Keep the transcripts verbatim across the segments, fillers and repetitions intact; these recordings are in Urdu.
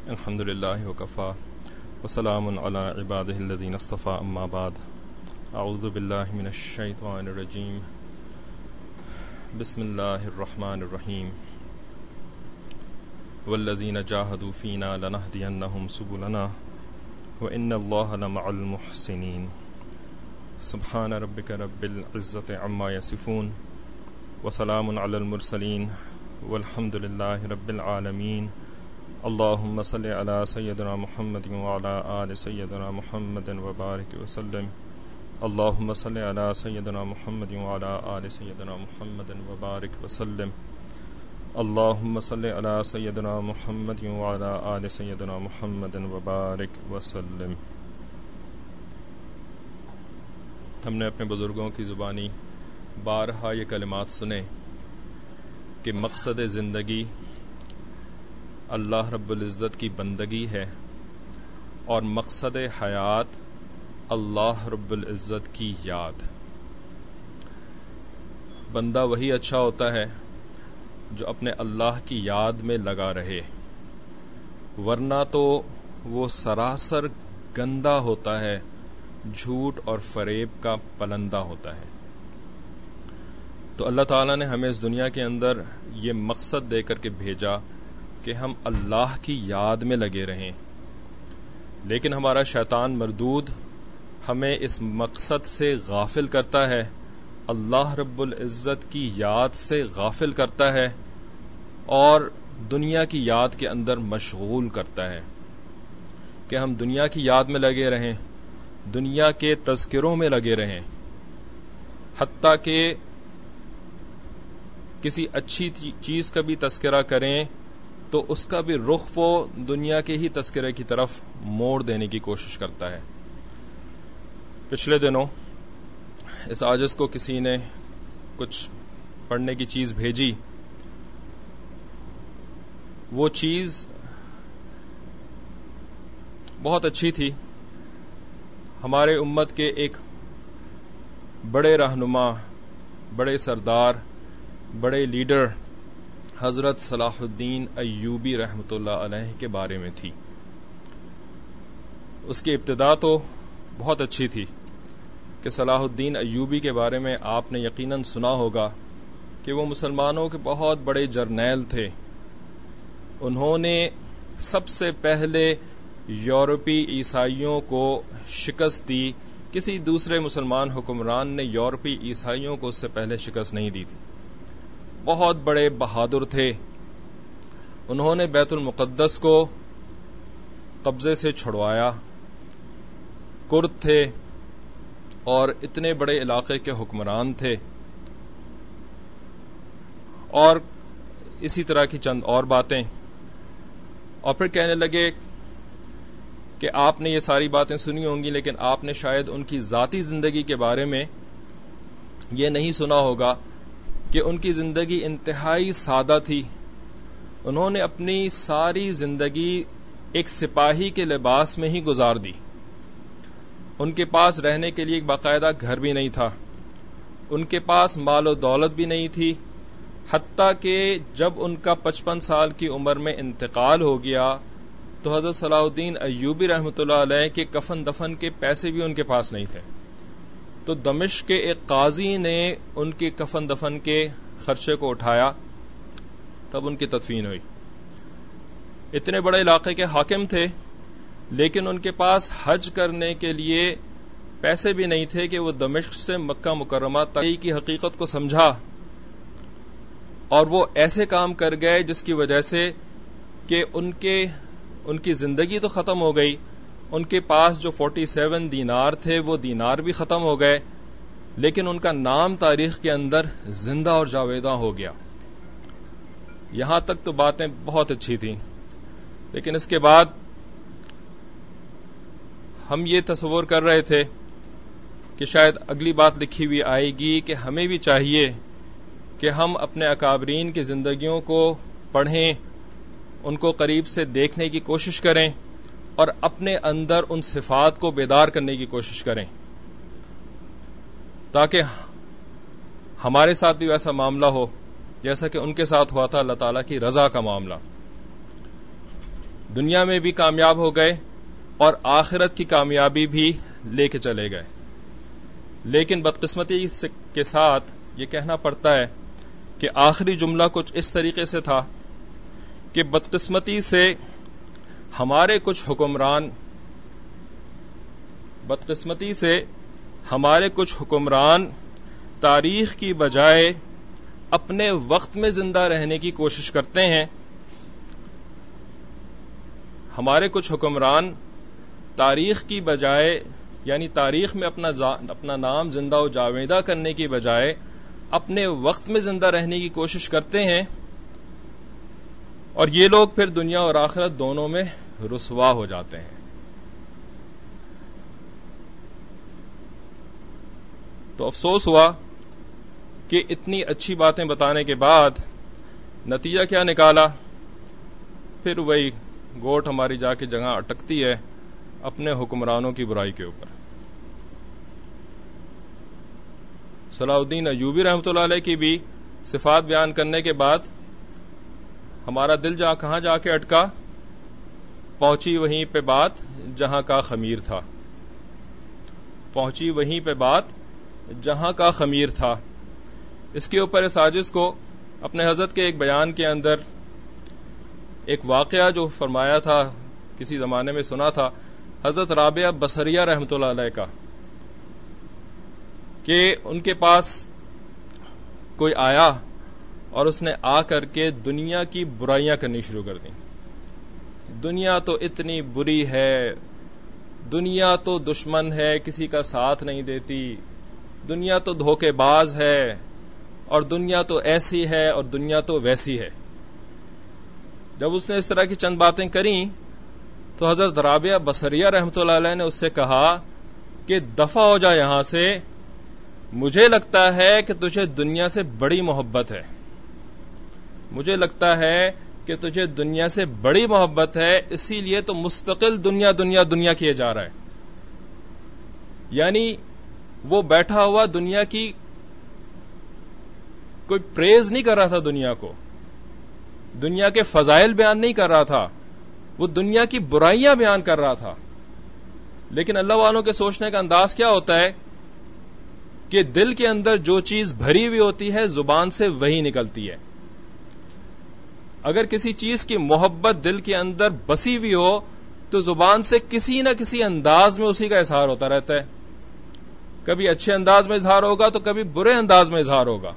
الحمد للہ وکفا وسلام علی عبادہ الذین اصطفى اما بعد اعوذ باللہ من الشیطان الرجیم بسم اللہ الرحمن الرحیم والذین جاہدوا فینا لنہدینہم سبلنا وان اللہ لمع المحسنین سبحان ربک رب العزۃ عما یصفون وسلام علی المرسلین والحمد للہ رب العالمین اللہم صلی علی سیدنا محمد وعلی آل سیدنا محمد وبارک وسلم اللہم صلی علی سیدنا محمد وعلی آل سیدنا محمد وبارک وسلم اللہم صلی علی سیدنا محمد وعلی آل سیدنا محمد وبارک وسلم۔ ہم نے اپنے بزرگوں کی زبانی بارہا یہ کلمات سنے کہ مقصد زندگی اللہ رب العزت کی بندگی ہے اور مقصد حیات اللہ رب العزت کی یاد۔ بندہ وہی اچھا ہوتا ہے جو اپنے اللہ کی یاد میں لگا رہے، ورنہ تو وہ سراسر گندا ہوتا ہے، جھوٹ اور فریب کا پلندہ ہوتا ہے۔ تو اللہ تعالیٰ نے ہمیں اس دنیا کے اندر یہ مقصد دے کر کے بھیجا کہ ہم اللہ کی یاد میں لگے رہیں، لیکن ہمارا شیطان مردود ہمیں اس مقصد سے غافل کرتا ہے، اللہ رب العزت کی یاد سے غافل کرتا ہے اور دنیا کی یاد کے اندر مشغول کرتا ہے کہ ہم دنیا کی یاد میں لگے رہیں، دنیا کے تذکروں میں لگے رہیں، حتیٰ کہ کسی اچھی چیز کا بھی تذکرہ کریں تو اس کا بھی رخ وہ دنیا کے ہی تذکرے کی طرف موڑ دینے کی کوشش کرتا ہے۔ پچھلے دنوں اس عاجز کو کسی نے کچھ پڑھنے کی چیز بھیجی، وہ چیز بہت اچھی تھی۔ ہمارے امت کے ایک بڑے رہنما، بڑے سردار، بڑے لیڈر حضرت صلاح الدین ایوبی رحمۃ اللہ علیہ کے بارے میں تھی۔ اس کی ابتدا تو بہت اچھی تھی کہ صلاح الدین ایوبی کے بارے میں آپ نے یقیناً سنا ہوگا کہ وہ مسلمانوں کے بہت بڑے جرنیل تھے۔ انہوں نے سب سے پہلے یورپی عیسائیوں کو شکست دی، کسی دوسرے مسلمان حکمران نے یورپی عیسائیوں کو اس سے پہلے شکست نہیں دی تھی۔ بہت بڑے بہادر تھے، انہوں نے بیت المقدس کو قبضے سے چھڑوایا، کرد تھے اور اتنے بڑے علاقے کے حکمران تھے، اور اسی طرح کی چند اور باتیں۔ اور پھر کہنے لگے کہ آپ نے یہ ساری باتیں سنی ہوں گی، لیکن آپ نے شاید ان کی ذاتی زندگی کے بارے میں یہ نہیں سنا ہوگا کہ ان کی زندگی انتہائی سادہ تھی۔ انہوں نے اپنی ساری زندگی ایک سپاہی کے لباس میں ہی گزار دی۔ ان کے پاس رہنے کے لیے ایک باقاعدہ گھر بھی نہیں تھا، ان کے پاس مال و دولت بھی نہیں تھی، حتیٰ کہ جب ان کا پچپن سال کی عمر میں انتقال ہو گیا تو حضرت صلاح الدین ایوبی رحمۃ اللہ علیہ کے کفن دفن کے پیسے بھی ان کے پاس نہیں تھے۔ تو دمشق کے ایک قاضی نے ان کے کفن دفن کے خرچے کو اٹھایا، تب ان کی تدفین ہوئی۔ اتنے بڑے علاقے کے حاکم تھے، لیکن ان کے پاس حج کرنے کے لیے پیسے بھی نہیں تھے کہ وہ دمشق سے مکہ مکرمہ تک کی حقیقت کو سمجھا، اور وہ ایسے کام کر گئے جس کی وجہ سے کہ ان کے ان کی زندگی تو ختم ہو گئی، ان کے پاس جو فورٹی سیون دینار تھے وہ دینار بھی ختم ہو گئے، لیکن ان کا نام تاریخ کے اندر زندہ اور جاویداں ہو گیا۔ یہاں تک تو باتیں بہت اچھی تھیں، لیکن اس کے بعد ہم یہ تصور کر رہے تھے کہ شاید اگلی بات لکھی ہوئی آئے گی کہ ہمیں بھی چاہیے کہ ہم اپنے اکابرین کی زندگیوں کو پڑھیں، ان کو قریب سے دیکھنے کی کوشش کریں اور اپنے اندر ان صفات کو بیدار کرنے کی کوشش کریں، تاکہ ہمارے ساتھ بھی ویسا معاملہ ہو جیسا کہ ان کے ساتھ ہوا تھا، اللہ تعالیٰ کی رضا کا معاملہ۔ دنیا میں بھی کامیاب ہو گئے اور آخرت کی کامیابی بھی لے کے چلے گئے. لیکن بدقسمتی کے ساتھ یہ کہنا پڑتا ہے کہ آخری جملہ کچھ اس طریقے سے تھا کہ بدقسمتی سے ہمارے کچھ حکمران بدقسمتی سے ہمارے کچھ حکمران تاریخ کی بجائے اپنے وقت میں زندہ رہنے کی کوشش کرتے ہیں. ہمارے کچھ حکمران تاریخ کی بجائے یعنی تاریخ میں اپنا اپنا نام زندہ و جاویدہ کرنے کی بجائے اپنے وقت میں زندہ رہنے کی کوشش کرتے ہیں، اور یہ لوگ پھر دنیا اور آخرت دونوں میں رسوا ہو جاتے ہیں. تو افسوس ہوا کہ اتنی اچھی باتیں بتانے کے بعد نتیجہ کیا نکالا؟ پھر وہی گوٹ ہماری جا کے جگہ اٹکتی ہے اپنے حکمرانوں کی برائی کے اوپر. صلاح الدین ایوبی رحمۃ اللہ علیہ کی بھی صفات بیان کرنے کے بعد ہمارا دل جا کہاں جا کے اٹکا؟ پہنچی وہیں پہ بات جہاں کا خمیر تھا پہنچی وہیں پہ بات جہاں کا خمیر تھا. اس کے اوپر اس عاجز کو اپنے حضرت کے ایک بیان کے اندر ایک واقعہ جو فرمایا تھا کسی زمانے میں سنا تھا حضرت رابعہ بصریہ رحمۃ اللہ علیہ کا، کہ ان کے پاس کوئی آیا اور اس نے آ کر کے دنیا کی برائیاں کرنی شروع کر دیں. دنیا تو اتنی بری ہے، دنیا تو دشمن ہے، کسی کا ساتھ نہیں دیتی، دنیا تو دھوکے باز ہے، اور دنیا تو ایسی ہے اور دنیا تو ویسی ہے. جب اس نے اس طرح کی چند باتیں کریں تو حضرت رابعہ بصریہ رحمۃ اللہ علیہ نے اس سے کہا کہ دفع ہو جا یہاں سے، مجھے لگتا ہے کہ تجھے دنیا سے بڑی محبت ہے مجھے لگتا ہے کہ تجھے دنیا سے بڑی محبت ہے اسی لیے تو مستقل دنیا دنیا دنیا کیے جا رہا ہے. یعنی وہ بیٹھا ہوا دنیا کی کوئی پریز نہیں کر رہا تھا، دنیا کو دنیا کے فضائل بیان نہیں کر رہا تھا، وہ دنیا کی برائیاں بیان کر رہا تھا. لیکن اللہ والوں کے سوچنے کا انداز کیا ہوتا ہے کہ دل کے اندر جو چیز بھری ہوئی ہوتی ہے زبان سے وہی نکلتی ہے. اگر کسی چیز کی محبت دل کے اندر بسی ہوئی ہو تو زبان سے کسی نہ کسی انداز میں اسی کا اظہار ہوتا رہتا ہے. کبھی اچھے انداز میں اظہار ہوگا تو کبھی برے انداز میں اظہار ہوگا.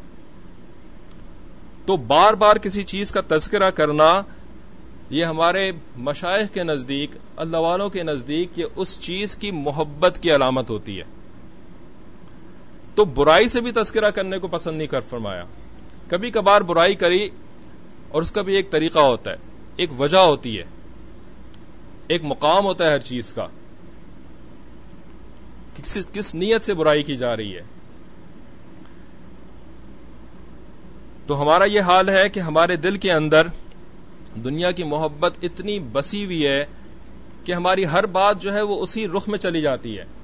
تو بار بار کسی چیز کا تذکرہ کرنا یہ ہمارے مشائخ کے نزدیک، اللہ والوں کے نزدیک، یہ اس چیز کی محبت کی علامت ہوتی ہے. تو برائی سے بھی تذکرہ کرنے کو پسند نہیں کر فرمایا. کبھی کبھار برائی کری اور اس کا بھی ایک طریقہ ہوتا ہے، ایک وجہ ہوتی ہے، ایک مقام ہوتا ہے ہر چیز کا، کس کس نیت سے برائی کی جا رہی ہے. تو ہمارا یہ حال ہے کہ ہمارے دل کے اندر دنیا کی محبت اتنی بسی ہوئی ہے کہ ہماری ہر بات جو ہے وہ اسی رخ میں چلی جاتی ہے.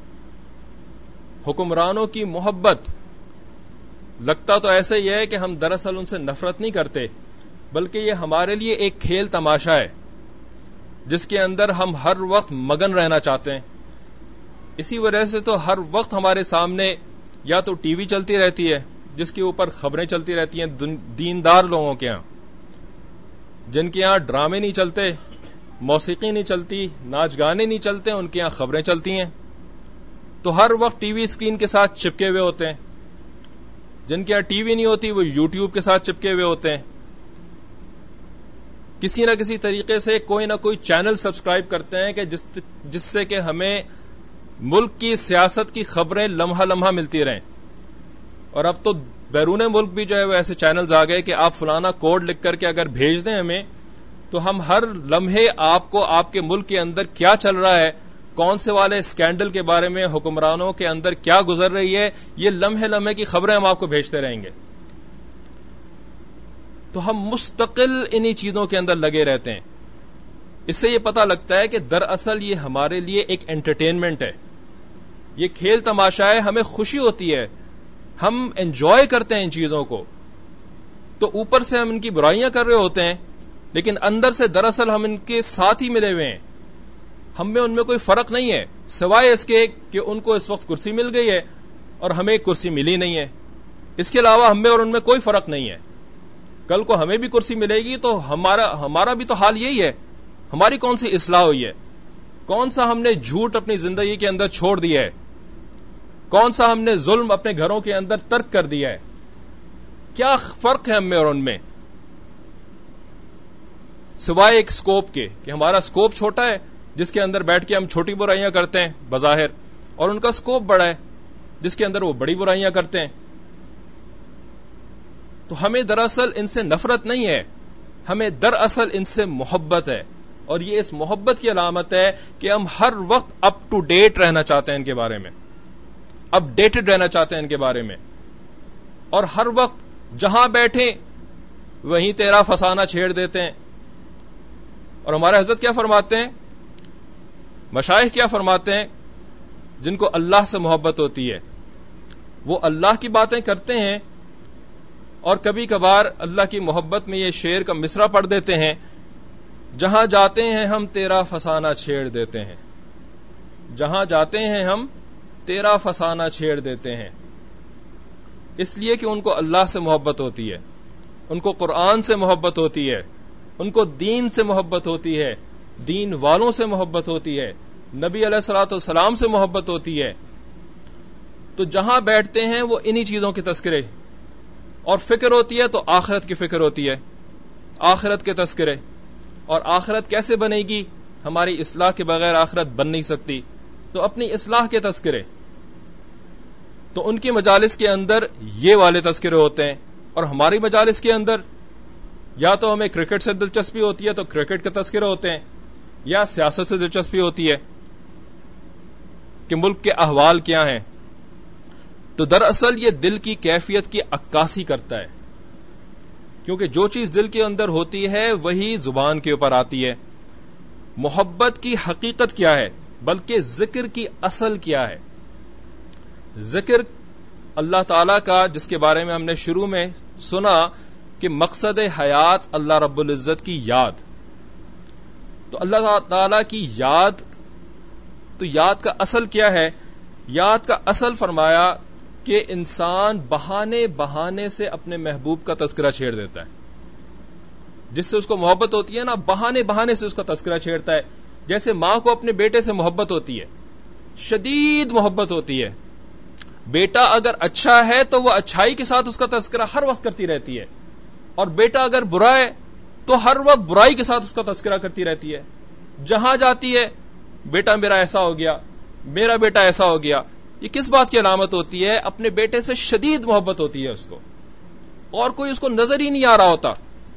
حکمرانوں کی محبت لگتا تو ایسا ہی ہے کہ ہم دراصل ان سے نفرت نہیں کرتے، بلکہ یہ ہمارے لیے ایک کھیل تماشا ہے جس کے اندر ہم ہر وقت مگن رہنا چاہتے ہیں. اسی وجہ سے تو ہر وقت ہمارے سامنے یا تو ٹی وی چلتی رہتی ہے جس کے اوپر خبریں چلتی رہتی ہیں دیندار لوگوں کے ہاں، جن کے ہاں ڈرامے نہیں چلتے، موسیقی نہیں چلتی، ناچ گانے نہیں چلتے، ان کے ہاں خبریں چلتی ہیں. تو ہر وقت ٹی وی اسکرین کے ساتھ چپکے ہوئے ہوتے ہیں. جن کے ہاں ٹی وی نہیں ہوتی وہ یوٹیوب کے ساتھ چپکے ہوئے ہوتے ہیں. کسی نہ کسی طریقے سے کوئی نہ کوئی چینل سبسکرائب کرتے ہیں کہ جس جس سے کہ ہمیں ملک کی سیاست کی خبریں لمحہ لمحہ ملتی رہیں. اور اب تو بیرون ملک بھی جو ہے وہ ایسے چینلز آ گئے کہ آپ فلانا کوڈ لکھ کر کے اگر بھیج دیں ہمیں تو ہم ہر لمحے آپ کو آپ کے ملک کے اندر کیا چل رہا ہے، کون سے والے اسکینڈل کے بارے میں، حکمرانوں کے اندر کیا گزر رہی ہے، یہ لمحے لمحے کی خبریں ہم آپ کو بھیجتے رہیں گے. تو ہم مستقل انہی چیزوں کے اندر لگے رہتے ہیں. اس سے یہ پتہ لگتا ہے کہ دراصل یہ ہمارے لیے ایک انٹرٹینمنٹ ہے، یہ کھیل تماشا ہے، ہمیں خوشی ہوتی ہے، ہم انجوائے کرتے ہیں ان چیزوں کو. تو اوپر سے ہم ان کی برائیاں کر رہے ہوتے ہیں لیکن اندر سے دراصل ہم ان کے ساتھ ہی ملے ہوئے ہیں. ہم میں ان میں کوئی فرق نہیں ہے سوائے اس کے کہ ان کو اس وقت کرسی مل گئی ہے اور ہمیں کرسی ملی نہیں ہے. اس کے علاوہ ہم میں اور ان میں کوئی فرق نہیں ہے. کل کو ہمیں بھی کرسی ملے گی تو ہمارا ہمارا بھی تو حال یہی ہے. ہماری کون سی اصلاح ہوئی ہے؟ کون سا ہم نے جھوٹ اپنی زندگی کے اندر چھوڑ دیا ہے؟ کون سا ہم نے ظلم اپنے گھروں کے اندر ترک کر دیا ہے؟ کیا فرق ہے ہم میں اور ان میں سوائے ایک سکوپ کے کہ ہمارا سکوپ چھوٹا ہے جس کے اندر بیٹھ کے ہم چھوٹی برائیاں کرتے ہیں بظاہر, اور ان کا سکوپ بڑا ہے جس کے اندر وہ بڑی برائیاں کرتے ہیں. تو ہمیں دراصل ان سے نفرت نہیں ہے, ہمیں دراصل ان سے محبت ہے, اور یہ اس محبت کی علامت ہے کہ ہم ہر وقت اپ ٹو ڈیٹ رہنا چاہتے ہیں ان کے بارے میں, اپ ڈیٹڈ رہنا چاہتے ہیں ان کے بارے میں, اور ہر وقت جہاں بیٹھیں وہیں تیرا فسانہ چھیڑ دیتے ہیں. اور ہمارے حضرت کیا فرماتے ہیں, مشائخ کیا فرماتے ہیں, جن کو اللہ سے محبت ہوتی ہے وہ اللہ کی باتیں کرتے ہیں, اور کبھی کبھار اللہ کی محبت میں یہ شعر کا مصرع پڑھ دیتے ہیں, جہاں جاتے ہیں ہم تیرا فسانہ چھیڑ دیتے ہیں, جہاں جاتے ہیں ہم تیرا فسانہ چھیڑ دیتے ہیں. اس لیے کہ ان کو اللہ سے محبت ہوتی ہے, ان کو قرآن سے محبت ہوتی ہے, ان کو دین سے محبت ہوتی ہے, دین والوں سے محبت ہوتی ہے, نبی علیہ الصلوۃ والسلام سے محبت ہوتی ہے. تو جہاں بیٹھتے ہیں وہ انہی چیزوں کے تذکرے, اور فکر ہوتی ہے تو آخرت کی فکر ہوتی ہے, آخرت کے تذکرے. اور آخرت کیسے بنے گی؟ ہماری اصلاح کے بغیر آخرت بن نہیں سکتی, تو اپنی اصلاح کے تذکرے. تو ان کی مجالس کے اندر یہ والے تذکرے ہوتے ہیں, اور ہماری مجالس کے اندر یا تو ہمیں کرکٹ سے دلچسپی ہوتی ہے تو کرکٹ کے تذکرے ہوتے ہیں, یا سیاست سے دلچسپی ہوتی ہے کہ ملک کے احوال کیا ہیں. تو دراصل یہ دل کی کیفیت کی عکاسی کرتا ہے, کیونکہ جو چیز دل کے اندر ہوتی ہے وہی زبان کے اوپر آتی ہے. محبت کی حقیقت کیا ہے, بلکہ ذکر کی اصل کیا ہے؟ ذکر اللہ تعالی کا, جس کے بارے میں ہم نے شروع میں سنا کہ مقصد حیات اللہ رب العزت کی یاد. تو اللہ تعالی کی یاد, تو یاد کا اصل کیا ہے؟ یاد کا اصل فرمایا کہ انسان بہانے بہانے سے اپنے محبوب کا تذکرہ چھیڑ دیتا ہے. جس سے اس کو محبت ہوتی ہے نا, بہانے بہانے سے اس کا تذکرہ چھیڑتا ہے. جیسے ماں کو اپنے بیٹے سے محبت ہوتی ہے, شدید محبت ہوتی ہے. بیٹا اگر اچھا ہے تو وہ اچھائی کے ساتھ اس کا تذکرہ ہر وقت کرتی رہتی ہے, اور بیٹا اگر برا ہے تو ہر وقت برائی کے ساتھ اس کا تذکرہ کرتی رہتی ہے. جہاں جاتی ہے بیٹا میرا ایسا ہو گیا, میرا بیٹا ایسا ہو گیا. یہ کس بات کی علامت ہوتی ہے؟ اپنے بیٹے سے شدید محبت ہوتی ہے اس کو, اور کوئی اس کو نظر ہی نہیں آ رہا ہوتا.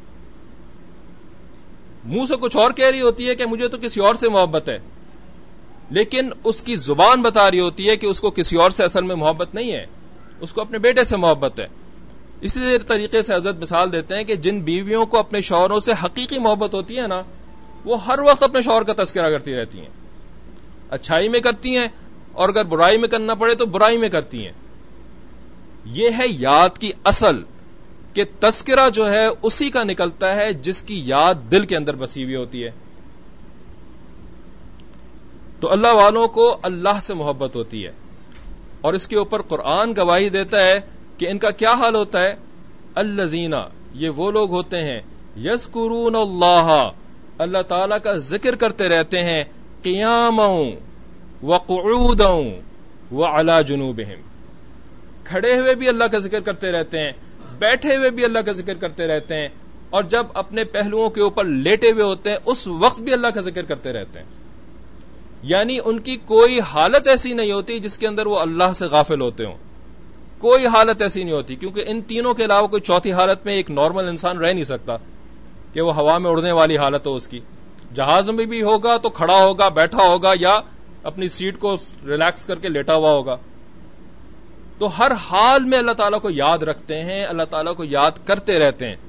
منہ سے کچھ اور کہہ رہی ہوتی ہے کہ مجھے تو کسی اور سے محبت ہے, لیکن اس کی زبان بتا رہی ہوتی ہے کہ اس کو کسی اور سے اصل میں محبت نہیں ہے, اس کو اپنے بیٹے سے محبت ہے. اسی طریقے سے حضرت مثال دیتے ہیں کہ جن بیویوں کو اپنے شوہروں سے حقیقی محبت ہوتی ہے نا, وہ ہر وقت اپنے شوہر کا تذکرہ کرتی رہتی ہیں, اچھائی میں کرتی ہیں, اور اگر برائی میں کرنا پڑے تو برائی میں کرتی ہیں. یہ ہے یاد کی اصل, کہ تذکرہ جو ہے اسی کا نکلتا ہے جس کی یاد دل کے اندر بسی ہوئی ہوتی ہے. تو اللہ والوں کو اللہ سے محبت ہوتی ہے, اور اس کے اوپر قرآن گواہی دیتا ہے کہ ان کا کیا حال ہوتا ہے. الذین, یہ وہ لوگ ہوتے ہیں, یذکرون اللہ, اللہ تعالی کا ذکر کرتے رہتے ہیں, قیاما وقعودا وعلی جنوبہم, کھڑے ہوئے بھی اللہ کا ذکر کرتے رہتے ہیں, بیٹھے ہوئے بھی اللہ کا ذکر کرتے رہتے ہیں, اور جب اپنے پہلوؤں کے اوپر لیٹے ہوئے ہوتے ہیں اس وقت بھی اللہ کا ذکر کرتے رہتے ہیں. یعنی ان کی کوئی حالت ایسی نہیں ہوتی جس کے اندر وہ اللہ سے غافل ہوتے ہوں, کوئی حالت ایسی نہیں ہوتی, کیونکہ ان تینوں کے علاوہ کوئی چوتھی حالت میں ایک نارمل انسان رہ نہیں سکتا کہ وہ ہوا میں اڑنے والی حالت ہو اس کی. جہاز میں بھی ہوگا تو کھڑا ہوگا, بیٹھا ہوگا, یا اپنی سیٹ کو ریلیکس کر کے لیٹا ہوا ہوگا. تو ہر حال میں اللہ تعالیٰ کو یاد رکھتے ہیں, اللہ تعالیٰ کو یاد کرتے رہتے ہیں.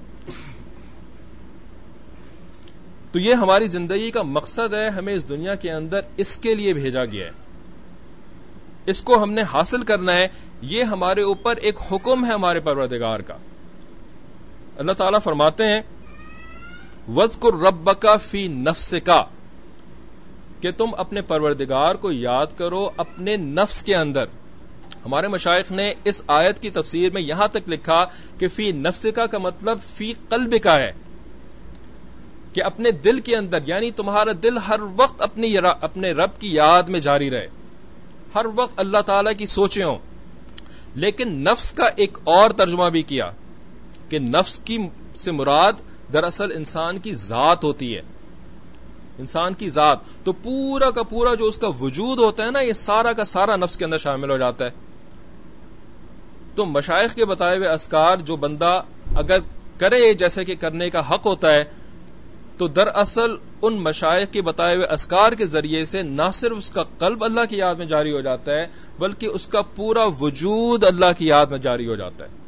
تو یہ ہماری زندگی کا مقصد ہے, ہمیں اس دنیا کے اندر اس کے لیے بھیجا گیا ہے, اس کو ہم نے حاصل کرنا ہے. یہ ہمارے اوپر ایک حکم ہے ہمارے پروردگار کا. اللہ تعالیٰ فرماتے ہیں وَاذْكُرْ رَبَّكَ فِي نَفْسِكَ، کہ تم اپنے پروردگار کو یاد کرو اپنے نفس کے اندر. ہمارے مشائخ نے اس آیت کی تفسیر میں یہاں تک لکھا کہ فی نفسکا کا مطلب فی قلبکا ہے، کہ اپنے دل کے اندر، یعنی تمہارا دل ہر وقت اپنی اپنے رب کی یاد میں جاری رہے، ہر وقت اللہ تعالی کی سوچیں ہوں. لیکن نفس کا ایک اور ترجمہ بھی کیا کہ نفس کی سے مراد دراصل انسان کی ذات ہوتی ہے، انسان کی ذات. تو پورا کا پورا جو اس کا وجود ہوتا ہے نا، یہ سارا کا سارا نفس کے اندر شامل ہو جاتا ہے. تو مشائخ کے بتائے ہوئے اذکار جو بندہ اگر کرے جیسے کہ کرنے کا حق ہوتا ہے، تو دراصل ان مشائخ کے بتائے ہوئے اذکار کے ذریعے سے نہ صرف اس کا قلب اللہ کی یاد میں جاری ہو جاتا ہے، بلکہ اس کا پورا وجود اللہ کی یاد میں جاری ہو جاتا ہے،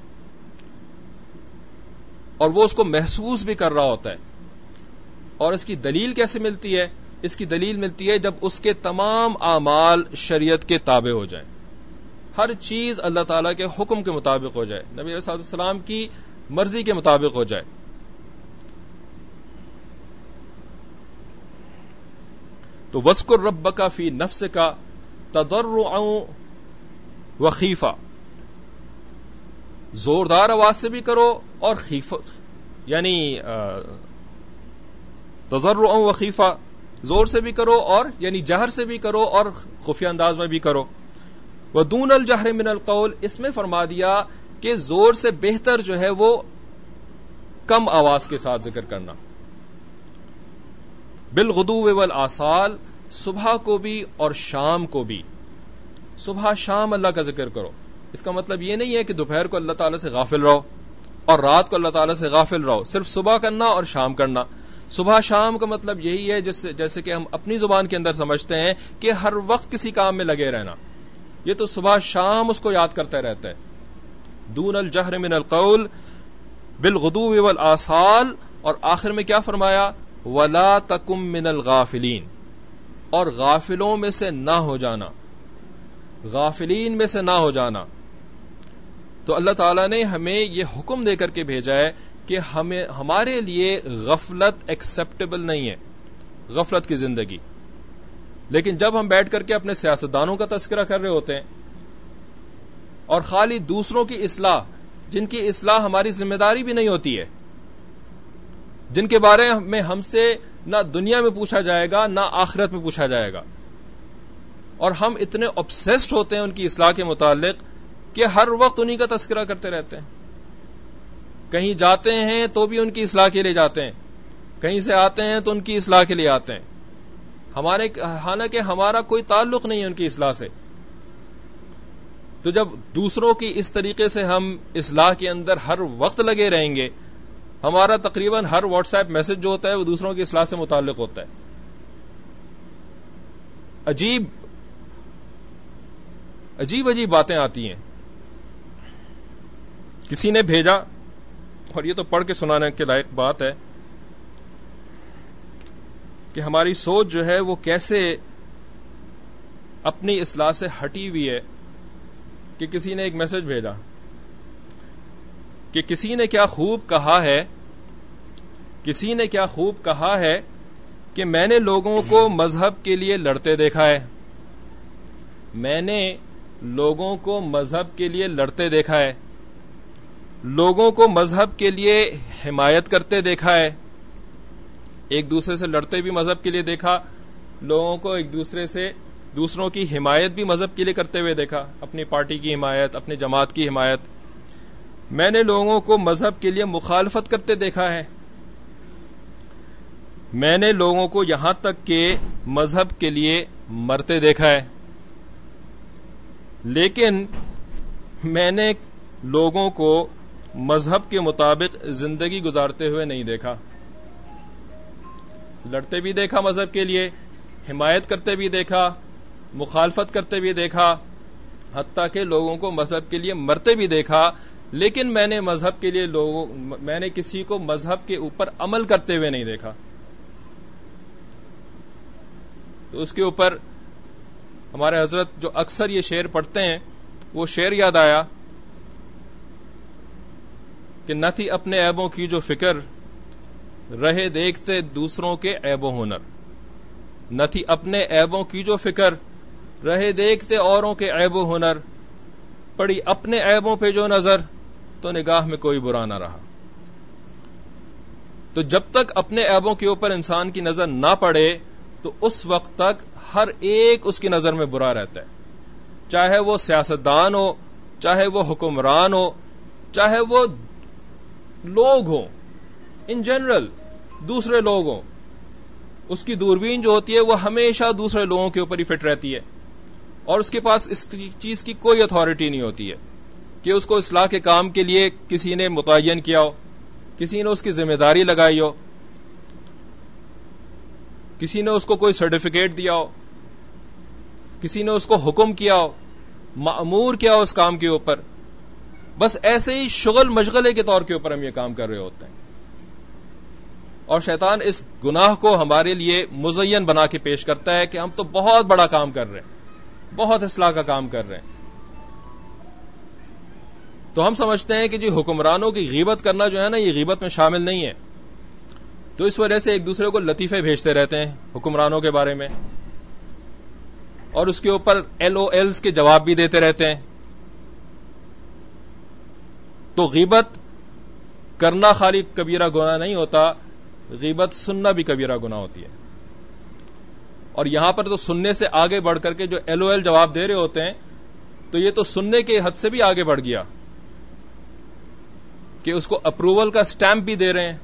اور وہ اس کو محسوس بھی کر رہا ہوتا ہے. اور اس کی دلیل کیسے ملتی ہے؟ اس کی دلیل ملتی ہے جب اس کے تمام اعمال شریعت کے تابع ہو جائیں، ہر چیز اللہ تعالیٰ کے حکم کے مطابق ہو جائے، نبی علیہ السلام کی مرضی کے مطابق ہو جائے. تو وَاذْكُرْ رَبَّكَ فِي نَفْسِكَ تَضَرُّعًا وَخِیفًا، زوردار آواز سے بھی کرو اور خیفہ، یعنی تضرعا وخیفہ، زور سے بھی کرو اور یعنی جہر سے بھی کرو اور خفیہ انداز میں بھی کرو. ودون الجہر من القول، اس میں فرما دیا کہ زور سے بہتر جو ہے وہ کم آواز کے ساتھ ذکر کرنا. بالغدو والآصال، صبح کو بھی اور شام کو بھی، صبح شام اللہ کا ذکر کرو. اس کا مطلب یہ نہیں ہے کہ دوپہر کو اللہ تعالیٰ سے غافل رہو اور رات کو اللہ تعالیٰ سے غافل رہو، صرف صبح کرنا اور شام کرنا. صبح شام کا مطلب یہی ہے جس جیسے کہ ہم اپنی زبان کے اندر سمجھتے ہیں کہ ہر وقت کسی کام میں لگے رہنا، یہ تو صبح شام اس کو یاد کرتا رہتا ہے. دون الجہر من القول بالغدو والآصال، اور آخر میں کیا فرمایا؟ ولا تکم من الغافلین، اور غافلوں میں سے نہ ہو جانا، غافلین میں سے نہ ہو جانا. تو اللہ تعالیٰ نے ہمیں یہ حکم دے کر کے بھیجا ہے کہ ہمیں ہمارے لیے غفلت ایکسیپٹیبل نہیں ہے، غفلت کی زندگی. لیکن جب ہم بیٹھ کر کے اپنے سیاستدانوں کا تذکرہ کر رہے ہوتے ہیں اور خالی دوسروں کی اصلاح، جن کی اصلاح ہماری ذمہ داری بھی نہیں ہوتی ہے، جن کے بارے میں ہم سے نہ دنیا میں پوچھا جائے گا نہ آخرت میں پوچھا جائے گا، اور ہم اتنے obsessed ہوتے ہیں ان کی اصلاح کے متعلق کہ ہر وقت انہی کا تذکرہ کرتے رہتے ہیں. کہیں جاتے ہیں تو بھی ان کی اصلاح کے لیے جاتے ہیں، کہیں سے آتے ہیں تو ان کی اصلاح کے لیے آتے ہیں، ہمارے حالانکہ ہمارا کوئی تعلق نہیں ہے ان کی اصلاح سے. تو جب دوسروں کی اس طریقے سے ہم اصلاح کے اندر ہر وقت لگے رہیں گے، ہمارا تقریباً ہر واٹس ایپ میسج جو ہوتا ہے وہ دوسروں کی اصلاح سے متعلق ہوتا ہے. عجیب عجیب عجیب باتیں آتی ہیں. کسی نے بھیجا، اور یہ تو پڑھ کے سنانے کے لائق بات ہے کہ ہماری سوچ جو ہے وہ کیسے اپنی اصلاح سے ہٹی ہوئی ہے. کہ کسی نے ایک میسج بھیجا کہ کسی نے کیا خوب کہا ہے کسی نے کیا خوب کہا ہے کہ میں نے لوگوں کو مذہب کے لیے لڑتے دیکھا ہے میں نے لوگوں کو مذہب کے لیے لڑتے دیکھا ہے لوگوں کو مذہب کے لیے حمایت کرتے دیکھا ہے. ایک دوسرے سے لڑتے بھی مذہب کے لیے دیکھا، لوگوں کو ایک دوسرے سے دوسروں کی حمایت بھی مذہب کے لیے کرتے ہوئے دیکھا، اپنی پارٹی کی حمایت، اپنی جماعت کی حمایت. میں نے لوگوں کو مذہب کے لیے مخالفت کرتے دیکھا ہے. میں نے لوگوں کو یہاں تک کہ مذہب کے لیے مرتے دیکھا ہے. لیکن میں نے لوگوں کو مذہب کے مطابق زندگی گزارتے ہوئے نہیں دیکھا. لڑتے بھی دیکھا مذہب کے لیے، حمایت کرتے بھی دیکھا، مخالفت کرتے بھی دیکھا، حتیٰ کہ لوگوں کو مذہب کے لیے مرتے بھی دیکھا. لیکن میں نے مذہب کے لیے لوگوں میں نے کسی کو مذہب کے اوپر عمل کرتے ہوئے نہیں دیکھا. تو اس کے اوپر ہمارے حضرت جو اکثر یہ شعر پڑھتے ہیں، وہ شعر یاد آیا کہ نہ تھی اپنے عیبوں کی جو فکر، رہے دیکھتے دوسروں کے عیب و ہنر، نہ تھی اپنے عیبوں کی جو فکر، رہے دیکھتے اوروں کے عیب و ہنر، پڑی اپنے عیبوں پہ جو نظر، تو نگاہ میں کوئی برا نہ رہا۔ تو جب تک اپنے عیبوں کے اوپر انسان کی نظر نہ پڑے تو اس وقت تک ہر ایک اس کی نظر میں برا رہتا ہے، چاہے وہ سیاستدان ہو، چاہے وہ حکمران ہو، چاہے وہ لوگ ہوں، ان جنرل دوسرے لوگ ہوں، اس کی دوربین جو ہوتی ہے وہ ہمیشہ دوسرے لوگوں کے اوپر ہی فٹ رہتی ہے، اور اس کے پاس اس چیز کی کوئی اتھارٹی نہیں ہوتی ہے کہ اس کو اصلاح کے کام کے لیے کسی نے متعین کیا ہو، کسی نے اس کی ذمہ داری لگائی ہو، کسی نے اس کو کوئی سرٹیفکیٹ دیا ہو، کسی نے اس کو حکم کیا ہو، مأمور کیا ہو اس کام کے اوپر۔ بس ایسے ہی شغل مشغلے کے طور کے اوپر ہم یہ کام کر رہے ہوتے ہیں، اور شیطان اس گناہ کو ہمارے لیے مزین بنا کے پیش کرتا ہے کہ ہم تو بہت بڑا کام کر رہے ہیں، بہت اصلاح کا کام کر رہے ہیں۔ تو ہم سمجھتے ہیں کہ جی حکمرانوں کی غیبت کرنا جو ہے نا، یہ غیبت میں شامل نہیں ہے، تو اس وجہ سے ایک دوسرے کو لطیفے بھیجتے رہتے ہیں حکمرانوں کے بارے میں، اور اس کے اوپر ایل او ایلز کے جواب بھی دیتے رہتے ہیں۔ تو غیبت کرنا خالی کبیرہ گناہ نہیں ہوتا، غیبت سننا بھی کبیرہ گناہ ہوتی ہے۔ اور یہاں پر تو سننے سے آگے بڑھ کر کے جو ایل او ایل جواب دے رہے ہوتے ہیں، تو یہ تو سننے کے حد سے بھی آگے بڑھ گیا کہ اس کو اپروول کا سٹیمپ بھی دے رہے ہیں۔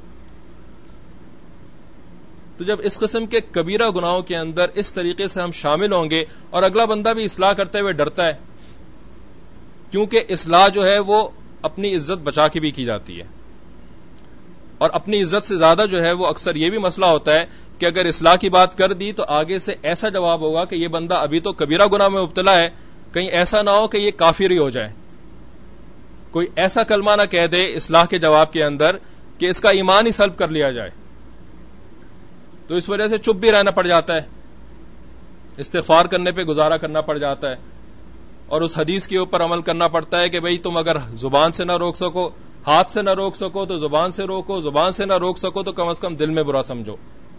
تو جب اس قسم کے کبیرہ گناہوں کے اندر اس طریقے سے ہم شامل ہوں گے، اور اگلا بندہ بھی اصلاح کرتے ہوئے ڈرتا ہے، کیونکہ اصلاح جو ہے وہ اپنی عزت بچا کے بھی کی جاتی ہے، اور اپنی عزت سے زیادہ جو ہے وہ اکثر یہ بھی مسئلہ ہوتا ہے کہ اگر اصلاح کی بات کر دی تو آگے سے ایسا جواب ہوگا کہ یہ بندہ ابھی تو کبیرہ گناہ میں مبتلا ہے، کہیں ایسا نہ ہو کہ یہ کافر ہی ہو جائے، کوئی ایسا کلمہ نہ کہہ دے اصلاح کے جواب کے اندر کہ اس کا ایمان ہی سلب کر لیا جائے۔ تو اس وجہ سے چپ بھی رہنا پڑ جاتا ہے، استغفار کرنے پہ گزارا کرنا پڑ جاتا ہے، اور اس حدیث کے اوپر عمل کرنا پڑتا ہے کہ بھئی تم اگر زبان سے نہ روک سکو، ہاتھ سے نہ روک سکو تو زبان سے روکو، زبان سے نہ روک سکو تو کم از کم دل میں برا سمجھو۔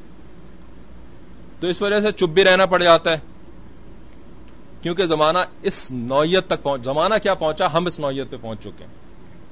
تو اس وجہ سے چپ بھی رہنا پڑ جاتا ہے، کیونکہ زمانہ اس نوعیت تک پہنچ زمانہ کیا پہنچا، ہم اس نوعیت پہ پہنچ چکے ہیں۔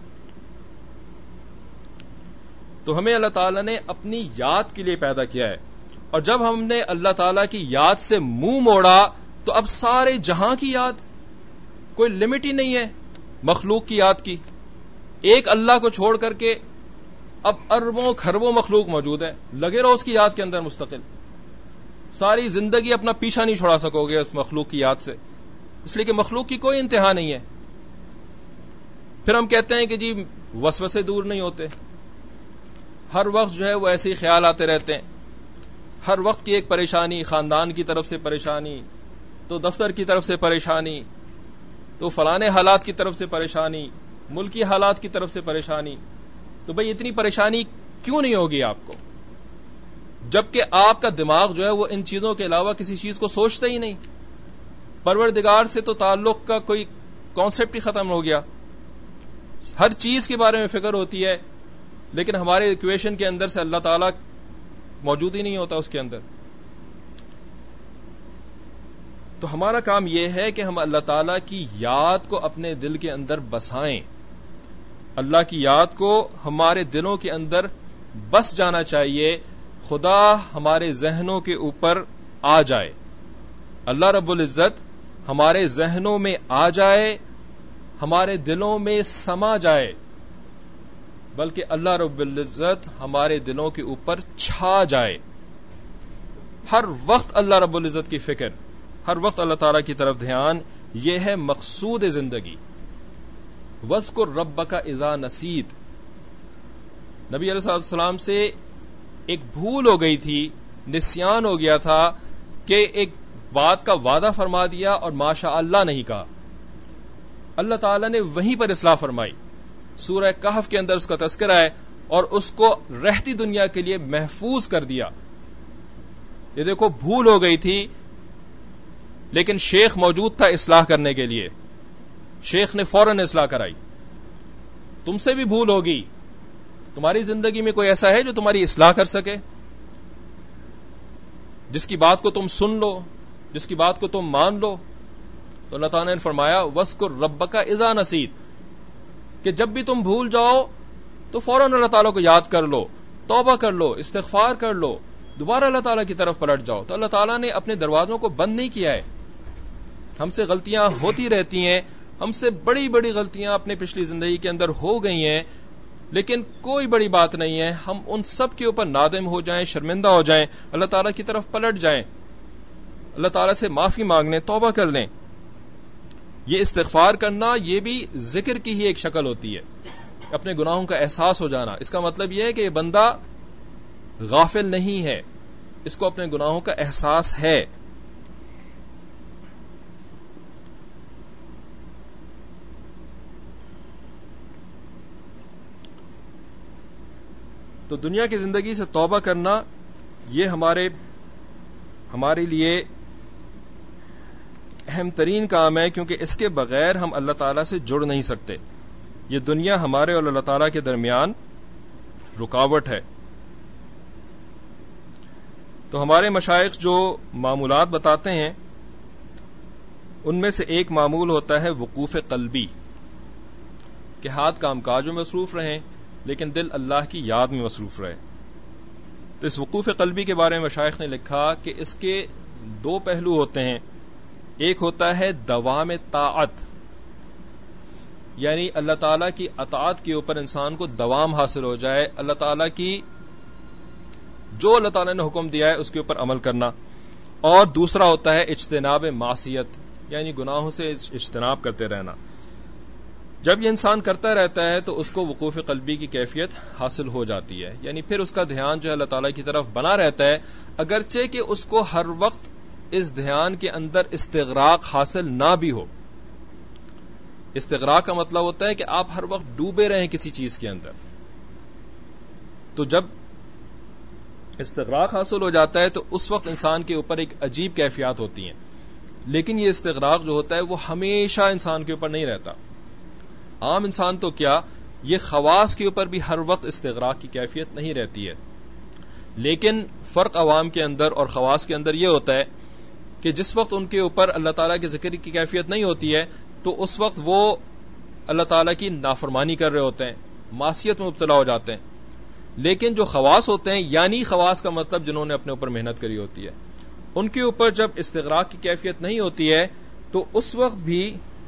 تو ہمیں اللہ تعالیٰ نے اپنی یاد کے لیے پیدا کیا ہے، اور جب ہم نے اللہ تعالیٰ کی یاد سے منہ موڑا تو اب سارے جہاں کی یاد، کوئی لمٹ ہی نہیں ہے مخلوق کی یاد کی۔ ایک اللہ کو چھوڑ کر کے اب اربوں کھربوں مخلوق موجود ہے، لگے رہو اس کی یاد کے اندر مستقل، ساری زندگی اپنا پیچھا نہیں چھڑا سکو گے اس مخلوق کی یاد سے، اس لیے کہ مخلوق کی کوئی انتہا نہیں ہے۔ پھر ہم کہتے ہیں کہ جی وسوسے دور نہیں ہوتے، ہر وقت جو ہے وہ ایسے ہی خیال آتے رہتے ہیں، ہر وقت کی ایک پریشانی، خاندان کی طرف سے پریشانی، تو دفتر کی طرف سے پریشانی، تو فلانے حالات کی طرف سے پریشانی، ملکی حالات کی طرف سے پریشانی۔ تو بھئی اتنی پریشانی کیوں نہیں ہوگی آپ کو، جبکہ آپ کا دماغ جو ہے وہ ان چیزوں کے علاوہ کسی چیز کو سوچتا ہی نہیں، پروردگار سے تو تعلق کا کوئی کانسیپٹ ہی ختم ہو گیا، ہر چیز کے بارے میں فکر ہوتی ہے، لیکن ہمارے ایکویشن کے اندر سے اللہ تعالیٰ موجود ہی نہیں ہوتا اس کے اندر۔ تو ہمارا کام یہ ہے کہ ہم اللہ تعالیٰ کی یاد کو اپنے دل کے اندر بسائیں، اللہ کی یاد کو ہمارے دلوں کے اندر بس جانا چاہیے، خدا ہمارے ذہنوں کے اوپر آ جائے، اللہ رب العزت ہمارے ذہنوں میں آ جائے، ہمارے دلوں میں سما جائے، بلکہ اللہ رب العزت ہمارے دلوں کے اوپر چھا جائے، ہر وقت اللہ رب العزت کی فکر، ہر وقت اللہ تعالیٰ کی طرف دھیان، یہ ہے مقصود زندگی۔ وَاذْكُرْ رَبَّكَ اِذَا نَسِيتَ، نبی علیہ السلام سے ایک بھول ہو گئی تھی، نسیان ہو گیا تھا کہ ایک بات کا وعدہ فرما دیا اور ماشاء اللہ نہیں کہا، اللہ تعالیٰ نے وہیں پر اصلاح فرمائی، سورہ کہف کے اندر اس کا تذکرہ ہے، اور اس کو رہتی دنیا کے لیے محفوظ کر دیا۔ یہ دیکھو بھول ہو گئی تھی، لیکن شیخ موجود تھا اصلاح کرنے کے لیے، شیخ نے فوراً اصلاح کرائی۔ تم سے بھی بھول ہوگی، تمہاری زندگی میں کوئی ایسا ہے جو تمہاری اصلاح کر سکے، جس کی بات کو تم سن لو، جس کی بات کو تم مان لو؟ تو اللہ تعالیٰ نے فرمایا وَاذْكُرْ رَبَّكَ اِذَا نَسِيتَ، کہ جب بھی تم بھول جاؤ تو فوراً اللہ تعالیٰ کو یاد کر لو، توبہ کر لو، استغفار کر لو، دوبارہ اللہ تعالیٰ کی طرف پلٹ جاؤ۔ تو اللہ تعالیٰ نے اپنے دروازوں کو بند نہیں کیا ہے۔ ہم سے غلطیاں ہوتی رہتی ہیں، ہم سے بڑی بڑی غلطیاں اپنے پچھلی زندگی کے اندر ہو گئی ہیں، لیکن کوئی بڑی بات نہیں ہے، ہم ان سب کے اوپر نادم ہو جائیں، شرمندہ ہو جائیں، اللہ تعالیٰ کی طرف پلٹ جائیں، اللہ تعالیٰ سے معافی مانگ لیں، توبہ کر لیں۔ یہ استغفار کرنا یہ بھی ذکر کی ہی ایک شکل ہوتی ہے، اپنے گناہوں کا احساس ہو جانا۔ اس کا مطلب یہ ہے کہ یہ بندہ غافل نہیں ہے، اس کو اپنے گناہوں کا احساس ہے۔ تو دنیا کی زندگی سے توبہ کرنا یہ ہمارے ہمارے لیے اہم ترین کام ہے، کیونکہ اس کے بغیر ہم اللہ تعالیٰ سے جڑ نہیں سکتے۔ یہ دنیا ہمارے اور اللہ تعالیٰ کے درمیان رکاوٹ ہے۔ تو ہمارے مشائخ جو معمولات بتاتے ہیں ان میں سے ایک معمول ہوتا ہے وقوف قلبی، کہ ہاتھ کام کاجوں میں مصروف رہیں لیکن دل اللہ کی یاد میں مصروف رہے۔ تو اس وقوف قلبی کے بارے میں مشائخ نے لکھا کہ اس کے دو پہلو ہوتے ہیں۔ ایک ہوتا ہے دوام طاعت، یعنی اللہ تعالیٰ کی اطاعت کے اوپر انسان کو دوام حاصل ہو جائے، اللہ تعالیٰ کی جو اللہ تعالیٰ نے حکم دیا ہے اس کے اوپر عمل کرنا۔ اور دوسرا ہوتا ہے اجتناب معصیت، یعنی گناہوں سے اجتناب کرتے رہنا۔ جب یہ انسان کرتا رہتا ہے تو اس کو وقوف قلبی کی کیفیت حاصل ہو جاتی ہے، یعنی پھر اس کا دھیان جو ہے اللہ تعالیٰ کی طرف بنا رہتا ہے، اگرچہ کہ اس کو ہر وقت اس دھیان کے اندر استغراق حاصل نہ بھی ہو۔ استغراق کا مطلب ہوتا ہے کہ آپ ہر وقت ڈوبے رہیں کسی چیز کے اندر۔ تو جب استغراق حاصل ہو جاتا ہے تو اس وقت انسان کے اوپر ایک عجیب کیفیات ہوتی ہیں، لیکن یہ استغراق جو ہوتا ہے وہ ہمیشہ انسان کے اوپر نہیں رہتا۔ عام انسان تو کیا، یہ خواص کے اوپر بھی ہر وقت استغراق کی کیفیت نہیں رہتی ہے، لیکن فرق عوام کے اندر اور خواص کے اندر یہ ہوتا ہے کہ جس وقت ان کے اوپر اللہ تعالیٰ کے ذکر کی کیفیت نہیں ہوتی ہے تو اس وقت وہ اللہ تعالیٰ کی نافرمانی کر رہے ہوتے ہیں، معصیت میں مبتلا ہو جاتے ہیں۔ لیکن جو خواص ہوتے ہیں، یعنی خواص کا مطلب جنہوں نے اپنے اوپر محنت کری ہوتی ہے، ان کے اوپر جب استغراق کی کیفیت نہیں ہوتی ہے تو اس وقت بھی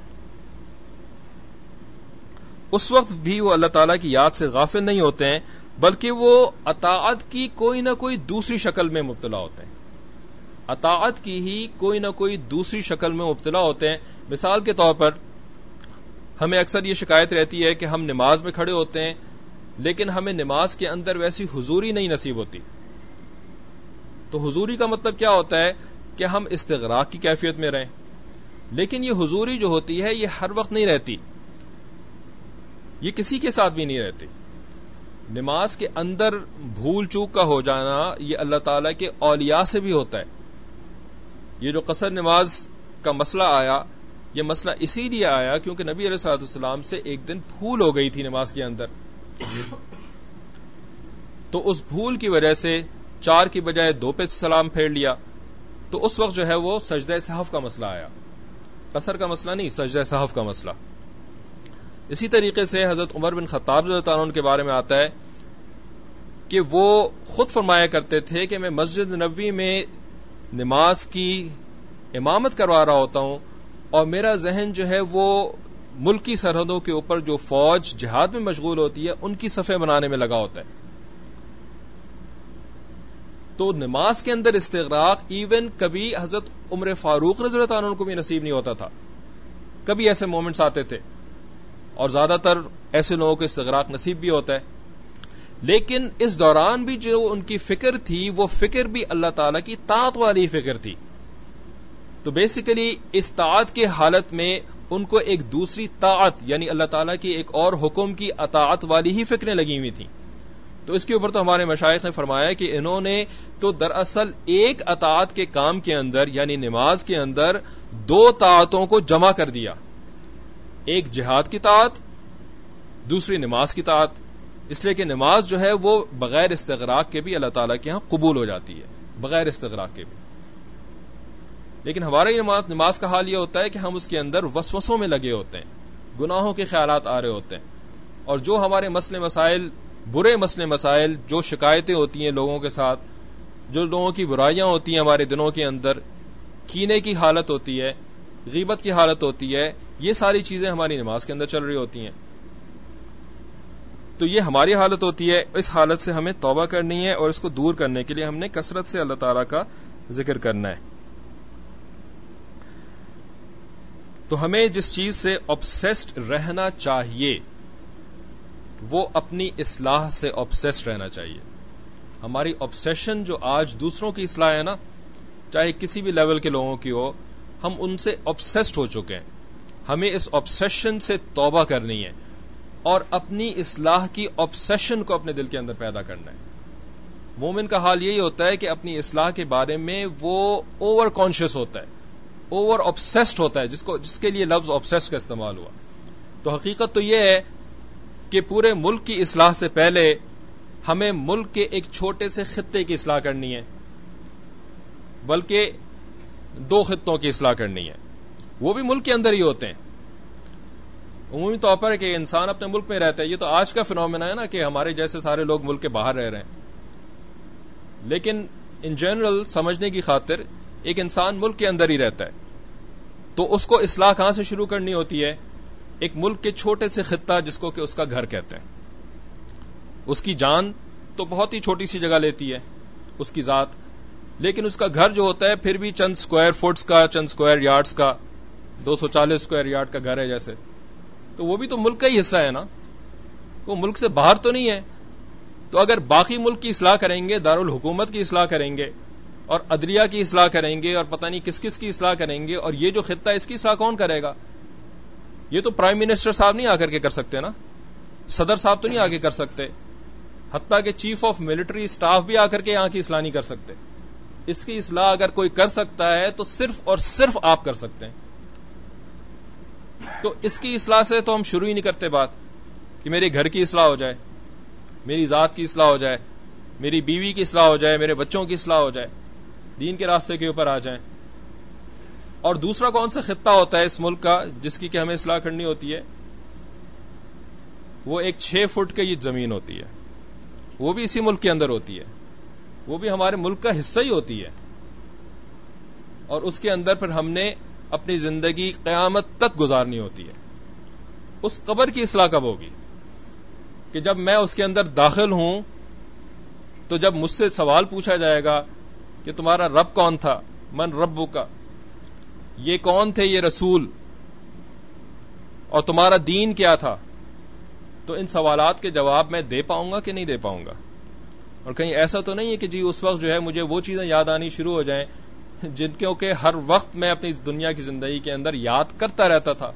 اس وقت بھی وہ اللہ تعالیٰ کی یاد سے غافل نہیں ہوتے ہیں، بلکہ وہ اطاعت کی کوئی نہ کوئی دوسری شکل میں مبتلا ہوتے ہیں، اطاعت کی ہی کوئی نہ کوئی دوسری شکل میں مبتلا ہوتے ہیں۔ مثال کے طور پر ہمیں اکثر یہ شکایت رہتی ہے کہ ہم نماز میں کھڑے ہوتے ہیں لیکن ہمیں نماز کے اندر ویسی حضوری نہیں نصیب ہوتی۔ تو حضوری کا مطلب کیا ہوتا ہے کہ ہم استغراق کی کیفیت میں رہیں، لیکن یہ حضوری جو ہوتی ہے یہ ہر وقت نہیں رہتی، یہ کسی کے ساتھ بھی نہیں رہتی۔ نماز کے اندر بھول چوک کا ہو جانا یہ اللہ تعالیٰ کے اولیاء سے بھی ہوتا ہے۔ یہ جو قصر نماز کا مسئلہ آیا، یہ مسئلہ اسی لیے آیا کیونکہ نبی علیہ الصلوۃ والسلام سے ایک دن بھول ہو گئی تھی نماز کے اندر، تو اس بھول کی وجہ سے چار کی بجائے دو پہ سلام پھیر لیا، تو اس وقت جو ہے وہ سجدہ سہو کا مسئلہ آیا، قصر کا مسئلہ نہیں، سجدہ سہو کا مسئلہ۔ اسی طریقے سے حضرت عمر بن خطاب رضی اللہ عنہ کے بارے میں آتا ہے کہ وہ خود فرمایا کرتے تھے کہ میں مسجد نبوی میں نماز کی امامت کروا رہا ہوتا ہوں اور میرا ذہن جو ہے وہ ملکی سرحدوں کے اوپر جو فوج جہاد میں مشغول ہوتی ہے ان کی صفیں بنانے میں لگا ہوتا ہے۔ تو نماز کے اندر استغراق ایون کبھی حضرت عمر فاروق رضی اللہ عنہ کو بھی نصیب نہیں ہوتا تھا، کبھی ایسے مومنٹس آتے تھے، اور زیادہ تر ایسے لوگوں کو استغراق نصیب بھی ہوتا ہے، لیکن اس دوران بھی جو ان کی فکر تھی وہ فکر بھی اللہ تعالیٰ کی طاعت والی فکر تھی۔ تو بیسیکلی اس طاعت کے حالت میں ان کو ایک دوسری طاعت یعنی اللہ تعالیٰ کی ایک اور حکم کی اطاعت والی ہی فکریں لگی ہوئی تھیں۔ تو اس کے اوپر تو ہمارے مشائخ نے فرمایا کہ انہوں نے تو دراصل ایک اطاعت کے کام کے اندر یعنی نماز کے اندر دو طاعتوں کو جمع کر دیا، ایک جہاد کی طاعت، دوسری نماز کی طاعت۔ اس لیے کہ نماز جو ہے وہ بغیر استغراق کے بھی اللہ تعالیٰ کے ہاں قبول ہو جاتی ہے، بغیر استغراق کے بھی. لیکن ہماری نماز نماز کا حال یہ ہوتا ہے کہ ہم اس کے اندر وسوسوں میں لگے ہوتے ہیں، گناہوں کے خیالات آ رہے ہوتے ہیں، اور جو ہمارے مسئلے مسائل، برے مسئلے مسائل، جو شکایتیں ہوتی ہیں لوگوں کے ساتھ، جو لوگوں کی برائیاں ہوتی ہیں ہمارے دلوں کے اندر، کینے کی حالت ہوتی ہے، غیبت کی حالت ہوتی ہے، یہ ساری چیزیں ہماری نماز کے اندر چل رہی ہوتی ہیں. تو یہ ہماری حالت ہوتی ہے. اس حالت سے ہمیں توبہ کرنی ہے، اور اس کو دور کرنے کے لیے ہم نے کثرت سے اللہ تعالیٰ کا ذکر کرنا ہے. تو ہمیں جس چیز سے obsessed رہنا چاہیے وہ اپنی اصلاح سے obsessed رہنا چاہیے. ہماری obsession جو آج دوسروں کی اصلاح ہے نا، چاہے کسی بھی لیول کے لوگوں کی ہو، ہم ان سے obsessed ہو چکے ہیں. ہمیں اس obsession سے توبہ کرنی ہے اور اپنی اصلاح کی obsession کو اپنے دل کے اندر پیدا کرنا ہے. مومن کا حال یہی ہوتا ہے کہ اپنی اصلاح کے بارے میں وہ اوور کانشیس ہوتا ہے، اوور obsessed ہوتا ہے، جس کو جس کے لیے لفظ obsessed کا استعمال ہوا. تو حقیقت تو یہ ہے کہ پورے ملک کی اصلاح سے پہلے ہمیں ملک کے ایک چھوٹے سے خطے کی اصلاح کرنی ہے، بلکہ دو خطوں کی اصلاح کرنی ہے، وہ بھی ملک کے اندر ہی ہوتے ہیں. عمومی طور پر کہ انسان اپنے ملک میں رہتا ہے، یہ تو آج کا فنومینا ہے نا کہ ہمارے جیسے سارے لوگ ملک کے باہر رہ رہے ہیں. لیکن ان جنرل سمجھنے کی خاطر ایک انسان ملک کے اندر ہی رہتا ہے. تو اس کو اصلاح کہاں سے شروع کرنی ہوتی ہے؟ ایک ملک کے چھوٹے سے خطہ جس کو کہ اس کا گھر کہتے ہیں. اس کی جان تو بہت ہی چھوٹی سی جگہ لیتی ہے، اس کی ذات، لیکن اس کا گھر جو ہوتا ہے پھر بھی چند سکوائر فٹس کا، چند سکوائر یارڈز کا، دو سو چالیس سکوائر یارڈ کا گھر ہے جیسے، تو وہ بھی تو ملک کا ہی حصہ ہے نا، وہ ملک سے باہر تو نہیں ہے. تو اگر باقی ملک کی اصلاح کریں گے، دارالحکومت کی اصلاح کریں گے، اور عدلیہ کی اصلاح کریں گے، اور پتہ نہیں کس کس کی اصلاح کریں گے، اور یہ جو خطہ ہے اس کی اصلاح کون کرے گا؟ یہ تو پرائم منسٹر صاحب نہیں آ کر کے کر سکتے نا، صدر صاحب تو نہیں آ کے کر سکتے، حتیٰ کہ چیف آف ملٹری اسٹاف بھی آ کر کے یہاں کی اصلاح نہیں کر سکتے. اس کی اصلاح اگر کوئی کر سکتا ہے تو صرف اور صرف آپ کر سکتے ہیں. تو اس کی اصلاح سے تو ہم شروع ہی نہیں کرتے بات کہ میرے گھر کی اصلاح ہو جائے، میری ذات کی اصلاح ہو جائے، میری بیوی کی اصلاح ہو جائے، میرے بچوں کی اصلاح ہو جائے، دین کے راستے کے اوپر آ جائیں. اور دوسرا کون سا خطہ ہوتا ہے اس ملک کا جس کی کہ ہمیں اصلاح کرنی ہوتی ہے؟ وہ ایک چھ فٹ کی زمین ہوتی ہے، وہ بھی اسی ملک کے اندر ہوتی ہے، وہ بھی ہمارے ملک کا حصہ ہی ہوتی ہے. اور اس کے اندر پھر ہم نے اپنی زندگی قیامت تک گزارنی ہوتی ہے. اس قبر کی اصلاح کب ہوگی؟ کہ جب میں اس کے اندر داخل ہوں تو جب مجھ سے سوال پوچھا جائے گا کہ تمہارا رب کون تھا، من ربو کا، یہ کون تھے یہ رسول، اور تمہارا دین کیا تھا، تو ان سوالات کے جواب میں دے پاؤں گا کہ نہیں دے پاؤں گا؟ اور کہیں ایسا تو نہیں ہے کہ جی اس وقت جو ہے مجھے وہ چیزیں یاد آنی شروع ہو جائیں جن کو کہ ہر وقت میں اپنی دنیا کی زندگی کے اندر یاد کرتا رہتا تھا.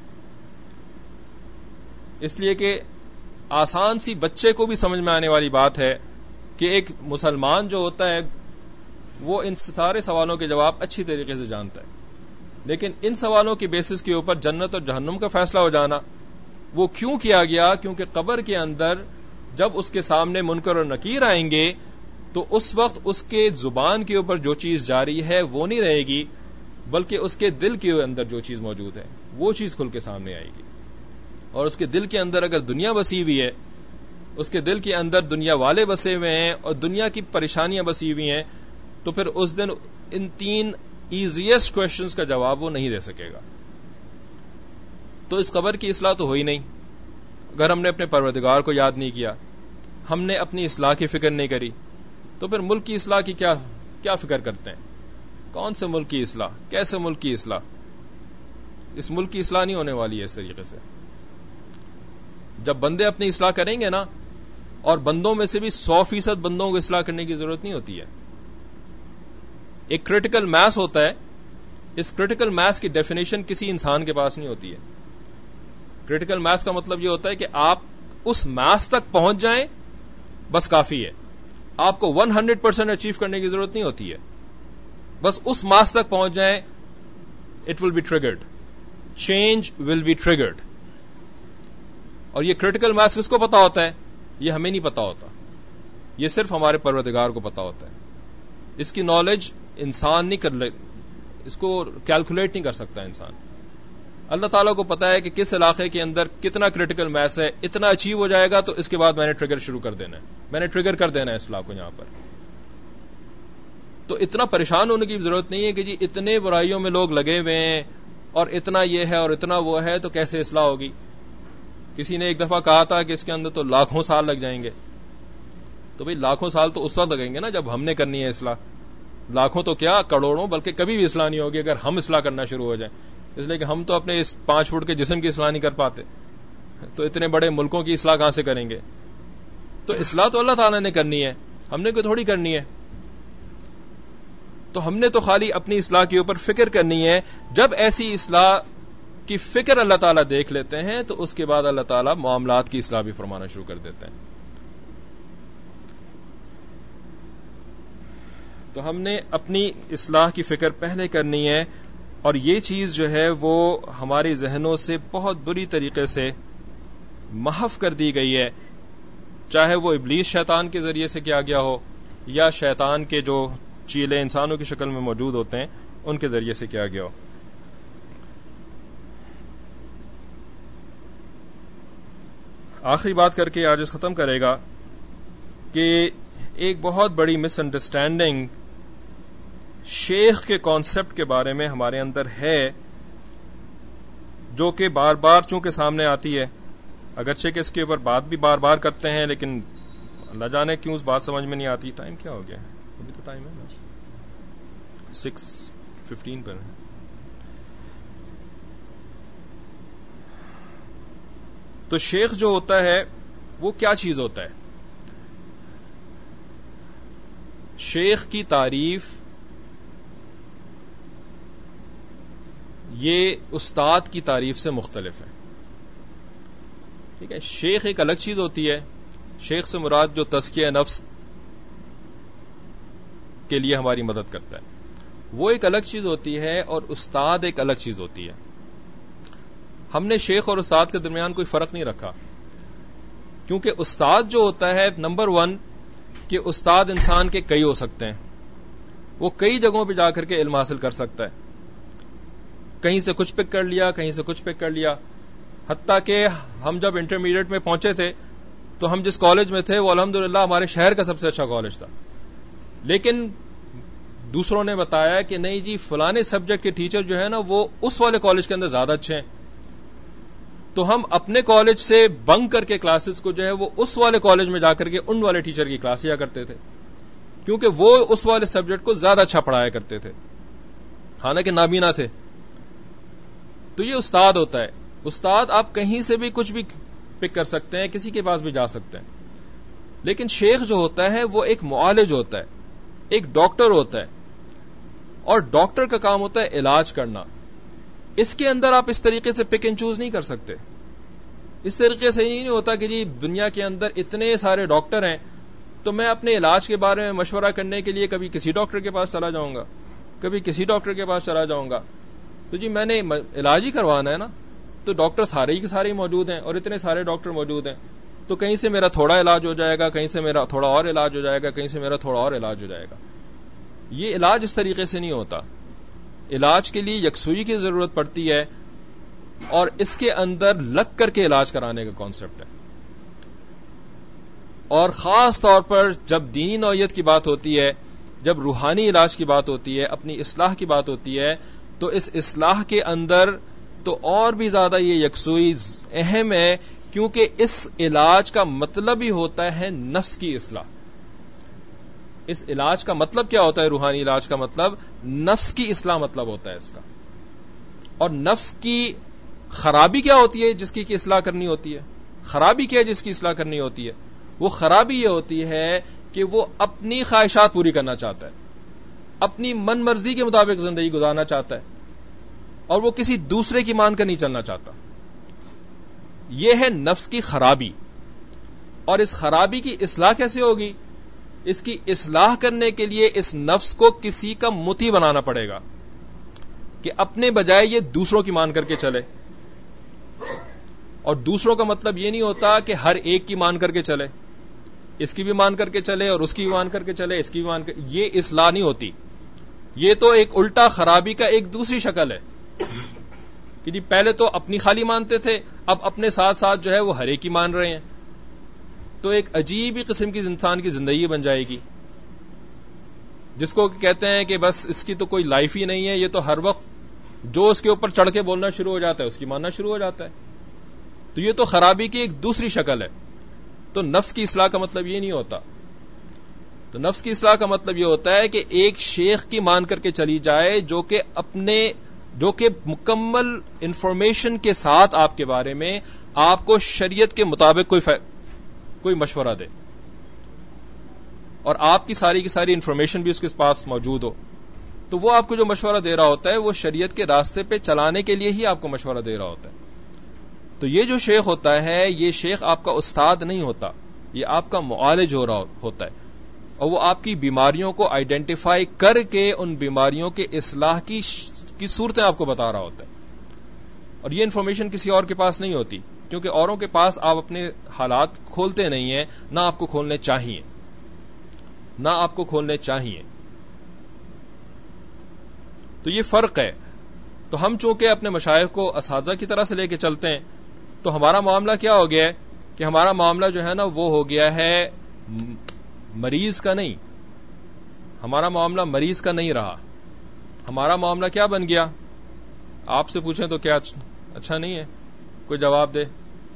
اس لیے کہ آسان سی بچے کو بھی سمجھ میں آنے والی بات ہے کہ ایک مسلمان جو ہوتا ہے وہ ان سارے سوالوں کے جواب اچھی طریقے سے جانتا ہے، لیکن ان سوالوں کی بیسس کے اوپر جنت اور جہنم کا فیصلہ ہو جانا وہ کیوں کیا گیا؟ کیونکہ قبر کے اندر جب اس کے سامنے منکر اور نکیر آئیں گے تو اس وقت اس کے زبان کے اوپر جو چیز جاری ہے وہ نہیں رہے گی، بلکہ اس کے دل کے اندر جو چیز موجود ہے وہ چیز کھل کے سامنے آئے گی. اور اس کے دل کے اندر اگر دنیا بسی ہوئی ہے، اس کے دل کے اندر دنیا والے بسے ہوئے ہیں اور دنیا کی پریشانیاں بسی ہوئی ہیں، تو پھر اس دن ان تین ایزیسٹ کوشچنز کا جواب وہ نہیں دے سکے گا. تو اس قبر کی اصلاح تو ہوئی نہیں اگر ہم نے اپنے پروردگار کو یاد نہیں کیا، ہم نے اپنی اصلاح کی فکر نہیں کری، تو پھر ملک کی اصلاح کی کیا کیا فکر کرتے ہیں؟ کون سے ملک کی اصلاح؟ کیسے ملک کی اصلاح؟ اس ملک کی اصلاح نہیں ہونے والی ہے اس طریقے سے. جب بندے اپنی اصلاح کریں گے نا، اور بندوں میں سے بھی سو فیصد بندوں کو اصلاح کرنے کی ضرورت نہیں ہوتی ہے. ایک کرٹیکل میس ہوتا ہے، اس کرٹیکل میس کی ڈیفینیشن کسی انسان کے پاس نہیں ہوتی ہے. کرٹیکل میس کا مطلب یہ ہوتا ہے کہ آپ اس میس تک پہنچ جائیں بس کافی ہے. آپ کو ون ہنڈریڈ پرسینٹ اچیو کرنے کی ضرورت نہیں ہوتی ہے، بس اس میس تک پہنچ جائیں، it will be triggered, change will be triggered. اور یہ کرٹیکل میس کس کو پتا ہوتا ہے؟ یہ ہمیں نہیں پتا ہوتا، یہ صرف ہمارے پروردگار کو پتا ہوتا ہے. اس کی نالج انسان نہیں کر لے، اس کو کیلکولیٹ نہیں کر سکتا انسان. اللہ تعالیٰ کو پتا ہے کہ کس علاقے کے اندر کتنا کریٹیکل میس ہے، اتنا اچیو ہو جائے گا تو اس کے بعد میں نے ٹریگر شروع کر دینا ہے، میں نے ٹریگر کر دینا ہے اصلاح کو یہاں پر. تو اتنا پریشان ہونے کی ضرورت نہیں ہے کہ جی اتنے برائیوں میں لوگ لگے ہوئے ہیں اور اتنا یہ ہے اور اتنا وہ ہے تو کیسے اصلاح ہوگی. کسی نے ایک دفعہ کہا تھا کہ اس کے اندر تو لاکھوں سال لگ جائیں گے. تو بھئی لاکھوں سال تو اس وقت لگیں گے نا جب ہم نے کرنی ہے اصلاح. لاکھوں تو کیا کروڑوں، بلکہ کبھی بھی اصلاح نہیں ہوگی اگر ہم اصلاح کرنا شروع ہو جائیں. اس لیے کہ ہم تو اپنے اس پانچ فٹ کے جسم کی اصلاح نہیں کر پاتے، تو اتنے بڑے ملکوں کی اصلاح کہاں سے کریں گے. تو اصلاح تو اللہ تعالیٰ نے کرنی ہے، ہم نے کوئی تھوڑی کرنی ہے. تو ہم نے تو خالی اپنی اصلاح کے اوپر فکر کرنی ہے. جب ایسی اصلاح کی فکر اللہ تعالیٰ دیکھ لیتے ہیں تو اس کے بعد اللہ تعالیٰ معاملات کی اصلاح بھی فرمانا شروع کر دیتے ہیں. تو ہم نے اپنی اصلاح کی فکر پہلے کرنی ہے، اور یہ چیز جو ہے وہ ہمارے ذہنوں سے بہت بری طریقے سے محو کر دی گئی ہے، چاہے وہ ابلیس شیطان کے ذریعے سے کیا گیا ہو یا شیطان کے جو چیلے انسانوں کی شکل میں موجود ہوتے ہیں ان کے ذریعے سے کیا گیا ہو. آخری بات کر کے آج اس ختم کرے گا کہ ایک بہت بڑی مس انڈرسٹینڈنگ شیخ کے کانسیپٹ کے بارے میں ہمارے اندر ہے، جو کہ بار بار چونکہ سامنے آتی ہے، اگرچہ کہ اس کے اوپر بات بھی بار بار کرتے ہیں لیکن اللہ جانے کیوں اس بات سمجھ میں نہیں آتی. ٹائم کیا ہو گیا؟ ابھی تو ٹائم ہے نا سکس ففٹین پر. تو شیخ جو ہوتا ہے وہ کیا چیز ہوتا ہے؟ شیخ کی تعریف یہ استاد کی تعریف سے مختلف ہے. ٹھیک ہے، شیخ ایک الگ چیز ہوتی ہے. شیخ سے مراد جو تزکیہ نفس کے لیے ہماری مدد کرتا ہے وہ ایک الگ چیز ہوتی ہے، اور استاد ایک الگ چیز ہوتی ہے. ہم نے شیخ اور استاد کے درمیان کوئی فرق نہیں رکھا، کیونکہ استاد جو ہوتا ہے نمبر ون کہ استاد انسان کے کئی ہو سکتے ہیں، وہ کئی جگہوں پہ جا کر کے علم حاصل کر سکتا ہے. کہیں سے کچھ پک کر لیا، کہیں سے کچھ پک کر لیا. حتیٰ کہ ہم جب انٹرمیڈیٹ میں پہنچے تھے تو ہم جس کالج میں تھے وہ الحمدللہ ہمارے شہر کا سب سے اچھا کالج تھا، لیکن دوسروں نے بتایا کہ نہیں جی فلانے سبجیکٹ کے ٹیچر جو ہے نا وہ اس والے کالج کے اندر زیادہ اچھے ہیں. تو ہم اپنے کالج سے بنک کر کے کلاسز کو جو ہے وہ اس والے کالج میں جا کر کے ان والے ٹیچر کی کلاس لیا کرتے تھے، کیونکہ وہ اس والے سبجیکٹ کو زیادہ اچھا پڑھایا کرتے تھے، حالانکہ نابینا تھے. تو یہ استاد ہوتا ہے. استاد آپ کہیں سے بھی کچھ بھی پک کر سکتے ہیں، کسی کے پاس بھی جا سکتے ہیں. لیکن شیخ جو ہوتا ہے وہ ایک معالج ہوتا ہے، ایک ڈاکٹر ہوتا ہے، اور ڈاکٹر کا کام ہوتا ہے علاج کرنا. اس کے اندر آپ اس طریقے سے پک اینڈ چوز نہیں کر سکتے. اس طریقے سے یہ نہیں ہوتا کہ جی دنیا کے اندر اتنے سارے ڈاکٹر ہیں تو میں اپنے علاج کے بارے میں مشورہ کرنے کے لیے کبھی کسی ڈاکٹر کے پاس چلا جاؤں گا، کبھی کسی ڈاکٹر کے پاس چلا جاؤں گا. تو جی میں نے علاج ہی کروانا ہے نا، تو ڈاکٹر سارے ہی سارے موجود ہیں اور اتنے سارے ڈاکٹر موجود ہیں، تو کہیں سے میرا تھوڑا علاج ہو جائے گا، کہیں سے میرا تھوڑا اور علاج ہو جائے گا، کہیں سے میرا تھوڑا اور علاج ہو جائے گا. یہ علاج اس طریقے سے نہیں ہوتا. علاج کے لیے یکسوئی کی ضرورت پڑتی ہے، اور اس کے اندر لگ کر کے علاج کرانے کا کانسیپٹ ہے. اور خاص طور پر جب دینی نوعیت کی بات ہوتی ہے، جب روحانی علاج کی بات ہوتی ہے، اپنی اصلاح کی بات ہوتی ہے، تو اس اصلاح کے اندر تو اور بھی زیادہ یہ یکسوئی اہم ہے، کیونکہ اس علاج کا مطلب ہی ہوتا ہے نفس کی اصلاح. اس علاج کا مطلب کیا ہوتا ہے؟ روحانی علاج کا مطلب نفس کی اصلاح مطلب ہوتا ہے اس کا. اور نفس کی خرابی کیا ہوتی ہے جس کی کی اصلاح کرنی ہوتی ہے؟ خرابی کیا ہے جس کی اصلاح کرنی ہوتی ہے؟ وہ خرابی یہ ہوتی ہے کہ وہ اپنی خواہشات پوری کرنا چاہتا ہے، اپنی من مرضی کے مطابق زندگی گزارنا چاہتا ہے، اور وہ کسی دوسرے کی مان کر نہیں چلنا چاہتا. یہ ہے نفس کی خرابی. اور اس خرابی کی اصلاح کیسے ہوگی؟ اس کی اصلاح کرنے کے لیے اس نفس کو کسی کا مطیع بنانا پڑے گا کہ اپنے بجائے یہ دوسروں کی مان کر کے چلے. اور دوسروں کا مطلب یہ نہیں ہوتا کہ ہر ایک کی مان کر کے چلے. اس کی بھی مان کر کے چلے اور اس کی بھی مان کر کے چلے, اس کی بھی مان کر, یہ اصلاح نہیں ہوتی. یہ تو ایک الٹا خرابی کا ایک دوسری شکل ہے کہ جی پہلے تو اپنی خالی مانتے تھے, اب اپنے ساتھ ساتھ جو ہے وہ ہر ایک کی مان رہے ہیں. تو ایک عجیب ہی قسم کی انسان کی زندگی بن جائے گی, جس کو کہتے ہیں کہ بس اس کی تو کوئی لائف ہی نہیں ہے, یہ تو ہر وقت جو اس کے اوپر چڑھ کے بولنا شروع ہو جاتا ہے اس کی ماننا شروع ہو جاتا ہے. تو یہ تو خرابی کی ایک دوسری شکل ہے. تو نفس کی اصلاح کا مطلب یہ نہیں ہوتا. تو نفس کی اصلاح کا مطلب یہ ہوتا ہے کہ ایک شیخ کی مان کر کے چلی جائے جو کہ اپنے جو کہ مکمل انفارمیشن کے ساتھ آپ کے بارے میں آپ کو شریعت کے مطابق کوئی ف... کوئی مشورہ دے, اور آپ کی ساری کی ساری انفارمیشن بھی اس کے پاس موجود ہو. تو وہ آپ کو جو مشورہ دے رہا ہوتا ہے وہ شریعت کے راستے پہ چلانے کے لیے ہی آپ کو مشورہ دے رہا ہوتا ہے. تو یہ جو شیخ ہوتا ہے, یہ شیخ آپ کا استاد نہیں ہوتا, یہ آپ کا معالج ہو رہا ہوتا ہے, اور وہ آپ کی بیماریوں کو آئیڈینٹیفائی کر کے ان بیماریوں کے اصلاح کی کی صورتیں آپ کو بتا رہا ہوتا ہے. اور یہ انفارمیشن کسی اور کے پاس نہیں ہوتی, کیونکہ اوروں کے پاس آپ اپنے حالات کھولتے نہیں ہیں, نہ آپ کو کھولنے چاہیے, نہ آپ کو کھولنے چاہیے. تو یہ فرق ہے. تو ہم چونکہ اپنے مشائخ کو اساتذہ کی طرح سے لے کے چلتے ہیں, تو ہمارا معاملہ کیا ہو گیا ہے کہ ہمارا معاملہ جو ہے نا وہ ہو گیا ہے مریض کا نہیں, ہمارا معاملہ مریض کا نہیں رہا. ہمارا معاملہ کیا بن گیا؟ آپ سے پوچھیں تو کیا اچھا نہیں ہے؟ کوئی جواب دے.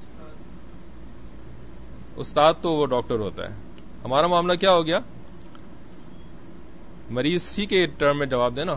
استاد تو وہ ڈاکٹر ہوتا ہے. ہمارا معاملہ کیا ہو گیا؟ مریض ہی کے ٹرم میں جواب دینا.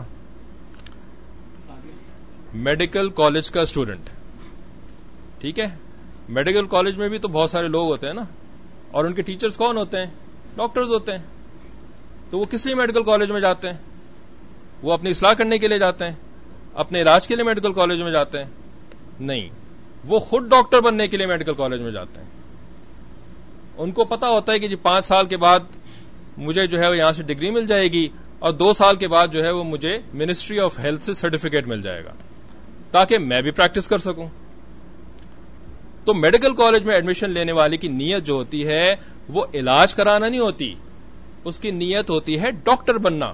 میڈیکل کالج کا اسٹوڈنٹ, ٹھیک ہے. میڈیکل کالج میں بھی تو بہت سارے لوگ ہوتے ہیں نا, اور ان کے ٹیچرز کون ہوتے ہیں؟ ڈاکٹرز ہوتے ہیں. تو وہ کس لیے میڈیکل کالج میں جاتے ہیں؟ وہ اپنی اصلاح کرنے کے لیے جاتے ہیں؟ اپنے علاج کے لیے میڈیکل کالج میں جاتے ہیں؟ نہیں, وہ خود ڈاکٹر بننے کے لیے میڈیکل کالج میں جاتے ہیں. ان کو پتا ہوتا ہے کہ جی پانچ سال کے بعد مجھے جو ہے وہ یہاں سے ڈگری مل جائے گی, اور دو سال کے بعد جو ہے وہ مجھے منسٹری آف ہیلتھ سے سرٹیفکیٹ مل جائے گا, تاکہ میں بھی پریکٹس کر سکوں. تو میڈیکل کالج میں ایڈمیشن لینے والے کی نیت جو ہوتی ہے وہ علاج کرانا نہیں ہوتی, اس کی نیت ہوتی ہے ڈاکٹر بننا.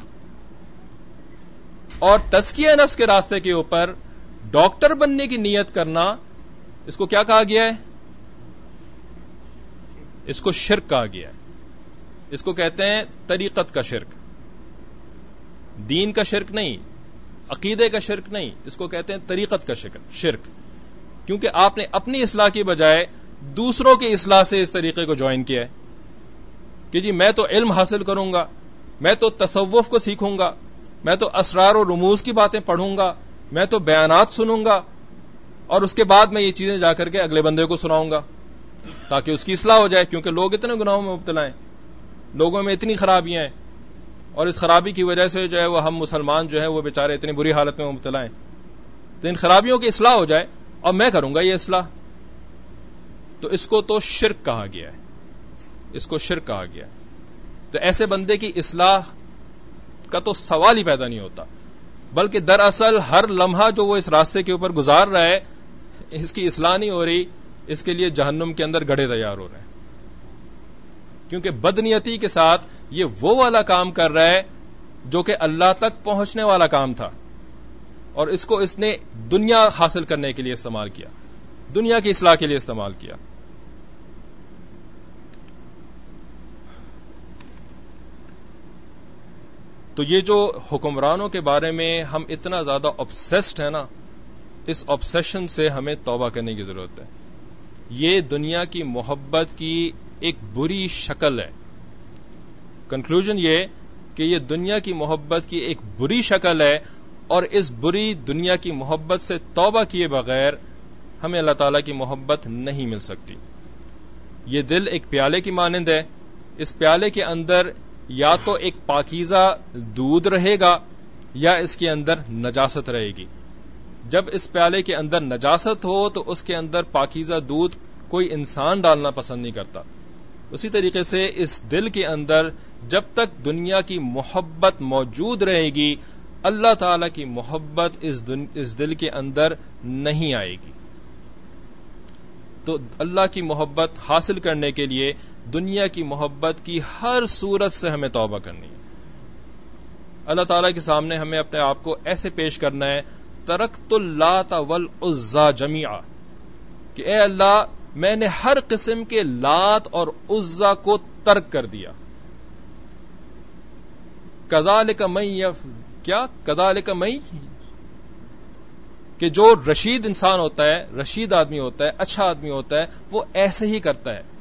اور تزکیہ نفس کے راستے کے اوپر ڈاکٹر بننے کی نیت کرنا, اس کو کیا کہا گیا ہے؟ اس کو شرک کہا گیا ہے. اس کو کہتے ہیں طریقت کا شرک. دین کا شرک نہیں, عقیدے کا شرک نہیں, اس کو کہتے ہیں طریقت کا شرک. کیونکہ آپ نے اپنی اصلاح کی بجائے دوسروں کی اصلاح سے اس طریقے کو جوائن کیا ہے کہ جی میں تو علم حاصل کروں گا, میں تو تصوف کو سیکھوں گا, میں تو اسرار و رموز کی باتیں پڑھوں گا, میں تو بیانات سنوں گا, اور اس کے بعد میں یہ چیزیں جا کر کے اگلے بندے کو سناؤں گا تاکہ اس کی اصلاح ہو جائے. کیونکہ لوگ اتنے گناہوں میں مبتلا ہیں, لوگوں میں اتنی خرابیاں ہیں, اور اس خرابی کی وجہ سے جو ہے وہ ہم مسلمان جو ہے وہ بیچارے اتنی بری حالت میں مبتلا ہیں. تو ان خرابیوں کی اصلاح ہو جائے اور میں کروں گا یہ اصلاح, تو اس کو تو شرک کہا گیا ہے, اس کو شرک کہا گیا ہے. تو ایسے بندے کی اصلاح کا تو سوال ہی پیدا نہیں ہوتا, بلکہ دراصل ہر لمحہ جو وہ اس راستے کے اوپر گزار رہا ہے اس کی اصلاح نہیں ہو رہی, اس کے لیے جہنم کے اندر گڑھے تیار ہو رہے ہیں. کیونکہ بدنیتی کے ساتھ یہ وہ والا کام کر رہا ہے جو کہ اللہ تک پہنچنے والا کام تھا, اور اس کو اس نے دنیا حاصل کرنے کے لیے استعمال کیا, دنیا کی اصلاح کے لیے استعمال کیا. تو یہ جو حکمرانوں کے بارے میں ہم اتنا زیادہ obsessed ہیں نا, اس obsession سے ہمیں توبہ کرنے کی ضرورت ہے. یہ دنیا کی محبت کی ایک بری شکل ہے. کنکلوژن یہ کہ یہ دنیا کی محبت کی ایک بری شکل ہے, اور اس بری دنیا کی محبت سے توبہ کیے بغیر ہمیں اللہ تعالیٰ کی محبت نہیں مل سکتی. یہ دل ایک پیالے کی مانند ہے, اس پیالے کے اندر یا تو ایک پاکیزہ دودھ رہے گا یا اس کے اندر نجاست رہے گی. جب اس پیالے کے اندر نجاست ہو تو اس کے اندر پاکیزہ دودھ کوئی انسان ڈالنا پسند نہیں کرتا. اسی طریقے سے اس دل کے اندر جب تک دنیا کی محبت موجود رہے گی, اللہ تعالی کی محبت اس, دن اس دل کے اندر نہیں آئے گی. تو اللہ کی محبت حاصل کرنے کے لیے دنیا کی محبت کی ہر صورت سے ہمیں توبہ کرنی ہے. اللہ تعالیٰ کے سامنے ہمیں اپنے آپ کو ایسے پیش کرنا ہے ترکت اللات والعزی جمیعا کہ اے اللہ میں نے ہر قسم کے لات اور عزا کو ترک کر دیا. کذالک من یف کیا کذالک من کہ جو رشید انسان ہوتا ہے, رشید آدمی ہوتا ہے, اچھا آدمی ہوتا ہے, وہ ایسے ہی کرتا ہے.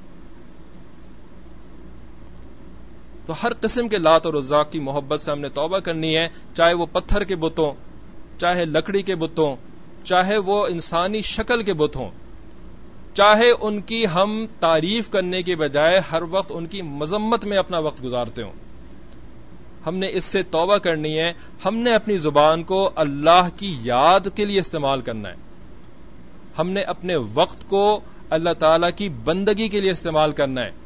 تو ہر قسم کے لات اور عزا کی محبت سے ہم نے توبہ کرنی ہے, چاہے وہ پتھر کے بت ہوں, چاہے لکڑی کے بت ہوں, چاہے وہ انسانی شکل کے بت ہوں, چاہے ان کی ہم تعریف کرنے کے بجائے ہر وقت ان کی مذمت میں اپنا وقت گزارتے ہوں. ہم نے اس سے توبہ کرنی ہے. ہم نے اپنی زبان کو اللہ کی یاد کے لیے استعمال کرنا ہے. ہم نے اپنے وقت کو اللہ تعالی کی بندگی کے لیے استعمال کرنا ہے,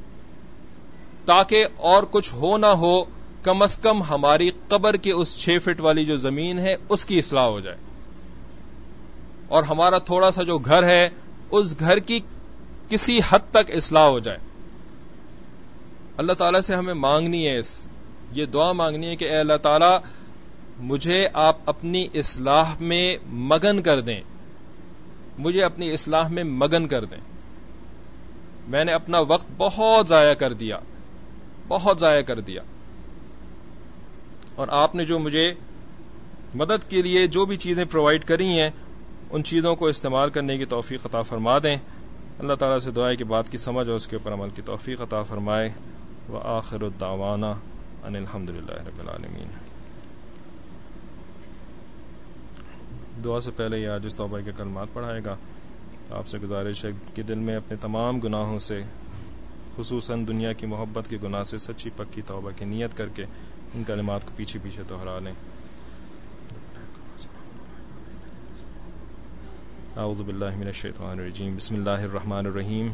تاکہ اور کچھ ہو نہ ہو کم از کم ہماری قبر کے اس چھ فٹ والی جو زمین ہے اس کی اصلاح ہو جائے, اور ہمارا تھوڑا سا جو گھر ہے اس گھر کی کسی حد تک اصلاح ہو جائے. اللہ تعالیٰ سے ہمیں مانگنی ہے, اس یہ دعا مانگنی ہے کہ اے اللہ تعالیٰ مجھے آپ اپنی اصلاح میں مگن کر دیں, مجھے اپنی اصلاح میں مگن کر دیں. میں نے اپنا وقت بہت ضائع کر دیا, بہت ضائع کر دیا, اور آپ نے جو مجھے مدد کے لیے جو بھی چیزیں پرووائڈ کری ہیں ان چیزوں کو استعمال کرنے کی توفیق عطا فرما دیں. اللہ تعالیٰ سے دعا ہے کہ بات کی سمجھ اور اس کے اوپر عمل کی توفیق عطا فرمائے. وآخر الدعوانا ان الحمد للہ رب العالمین. دعا سے پہلے یہ عاجز توبہ کے کلمات پڑھائے گا. آپ سے گزارش ہے کہ دل میں اپنے تمام گناہوں سے, خصوصاً دنیا کی محبت کے گناہ سے سچی پکی توبہ کی نیت کر کے ان کلمات کو پیچھے پیچھے دہرا لیں. اعوذ باللہ من الشیطان الرجیم. بسم اللہ الرحمن الرحیم.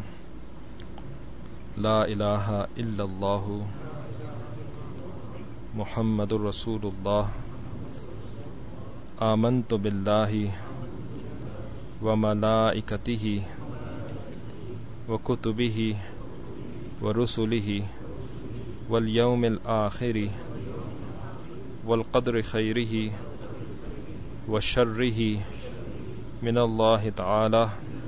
لا الہ الا اللہ محمد الرسول اللہ. آمنت باللہ وملائکتہ وکتبہ ورسلہ والیوم الآخر والقدر خیرہ وشرہ من اللہ تعالی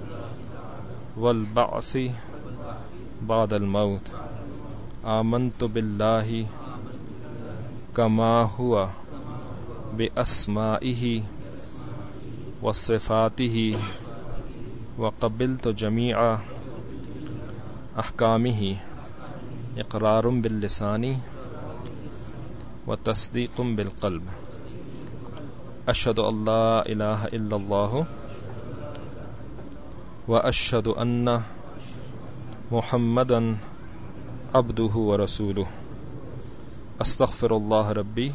والبعث بعد الموت. آمنت باللہ کما ہوا باسمائہ وصفاتہ وقبلت جمیع احکامہ اقرار باللسان وتصدیق بالقلب. اشہد ان لا الہ الا اللہ واشہد ان محمدا عبدہ ورسولہ. استغفر اللہ ربی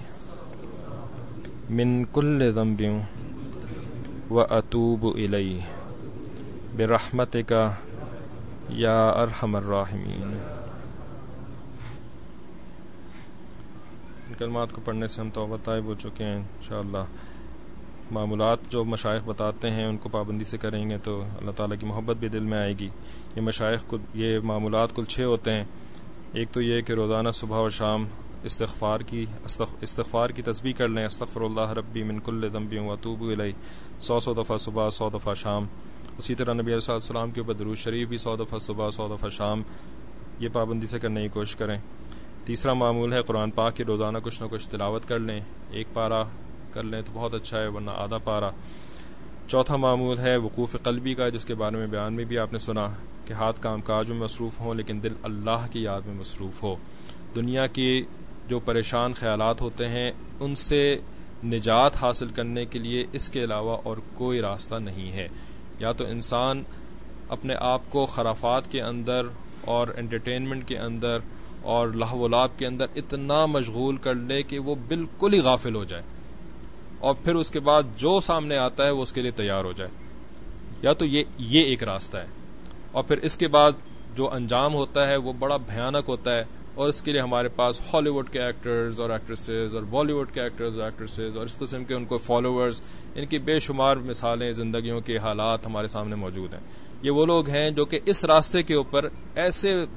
من کل ذنب واتوب الیہ برحمتک یا ارحم الراحمین. کلمات کو پڑھنے سے ہم توبہ طائب ہو چکے ہیں انشاءاللہ. معمولات جو مشائخ بتاتے ہیں ان کو پابندی سے کریں گے تو اللہ تعالیٰ کی محبت بھی دل میں آئے گی. یہ مشائخ کو یہ معمولات کل چھ ہوتے ہیں. ایک تو یہ کہ روزانہ صبح اور شام استغفار کی استغفار کی تسبیح کر لیں. استغفر اللہ ربی من کل ذنب واتوب الیہ سو سو دفعہ صبح, سو دفعہ شام. اسی طرح نبی علیہ السلام کے اوپر درود شریف بھی سو دفعہ صبح, سو دفعہ شام. یہ پابندی سے کرنے کی کوشش کریں. تیسرا معمول ہے قرآن پاک کی روزانہ کچھ نہ کچھ تلاوت کر لیں. ایک پارہ کر لیں تو بہت اچھا ہے, ورنہ آدھا پارہ. چوتھا معمول ہے وقوف قلبی کا, جس کے بارے میں بیان میں بھی آپ نے سنا کہ ہاتھ کام کاج میں مصروف ہوں لیکن دل اللہ کی یاد میں مصروف ہو. دنیا کی جو پریشان خیالات ہوتے ہیں ان سے نجات حاصل کرنے کے لیے اس کے علاوہ اور کوئی راستہ نہیں ہے. یا تو انسان اپنے آپ کو خرافات کے اندر اور انٹرٹینمنٹ کے اندر اور لہو و لعب کے اندر اتنا مشغول کر لے کہ وہ بالکل ہی غافل ہو جائے, اور پھر اس کے بعد جو سامنے آتا ہے وہ اس کے لیے تیار ہو جائے. یا تو یہ یہ ایک راستہ ہے, اور پھر اس کے بعد جو انجام ہوتا ہے وہ بڑا بھیانک ہوتا ہے. اور اس کے لیے ہمارے پاس ہالی ووڈ کے ایکٹرز اور ایکٹریسز اور بالی ووڈ کے ایکٹرز اور ایکٹریسز اور اس قسم کے ان کو فالوورز, ان کی بے شمار مثالیں زندگیوں کے حالات ہمارے سامنے موجود ہیں. یہ وہ لوگ ہیں جو کہ اس راستے کے اوپر ایسے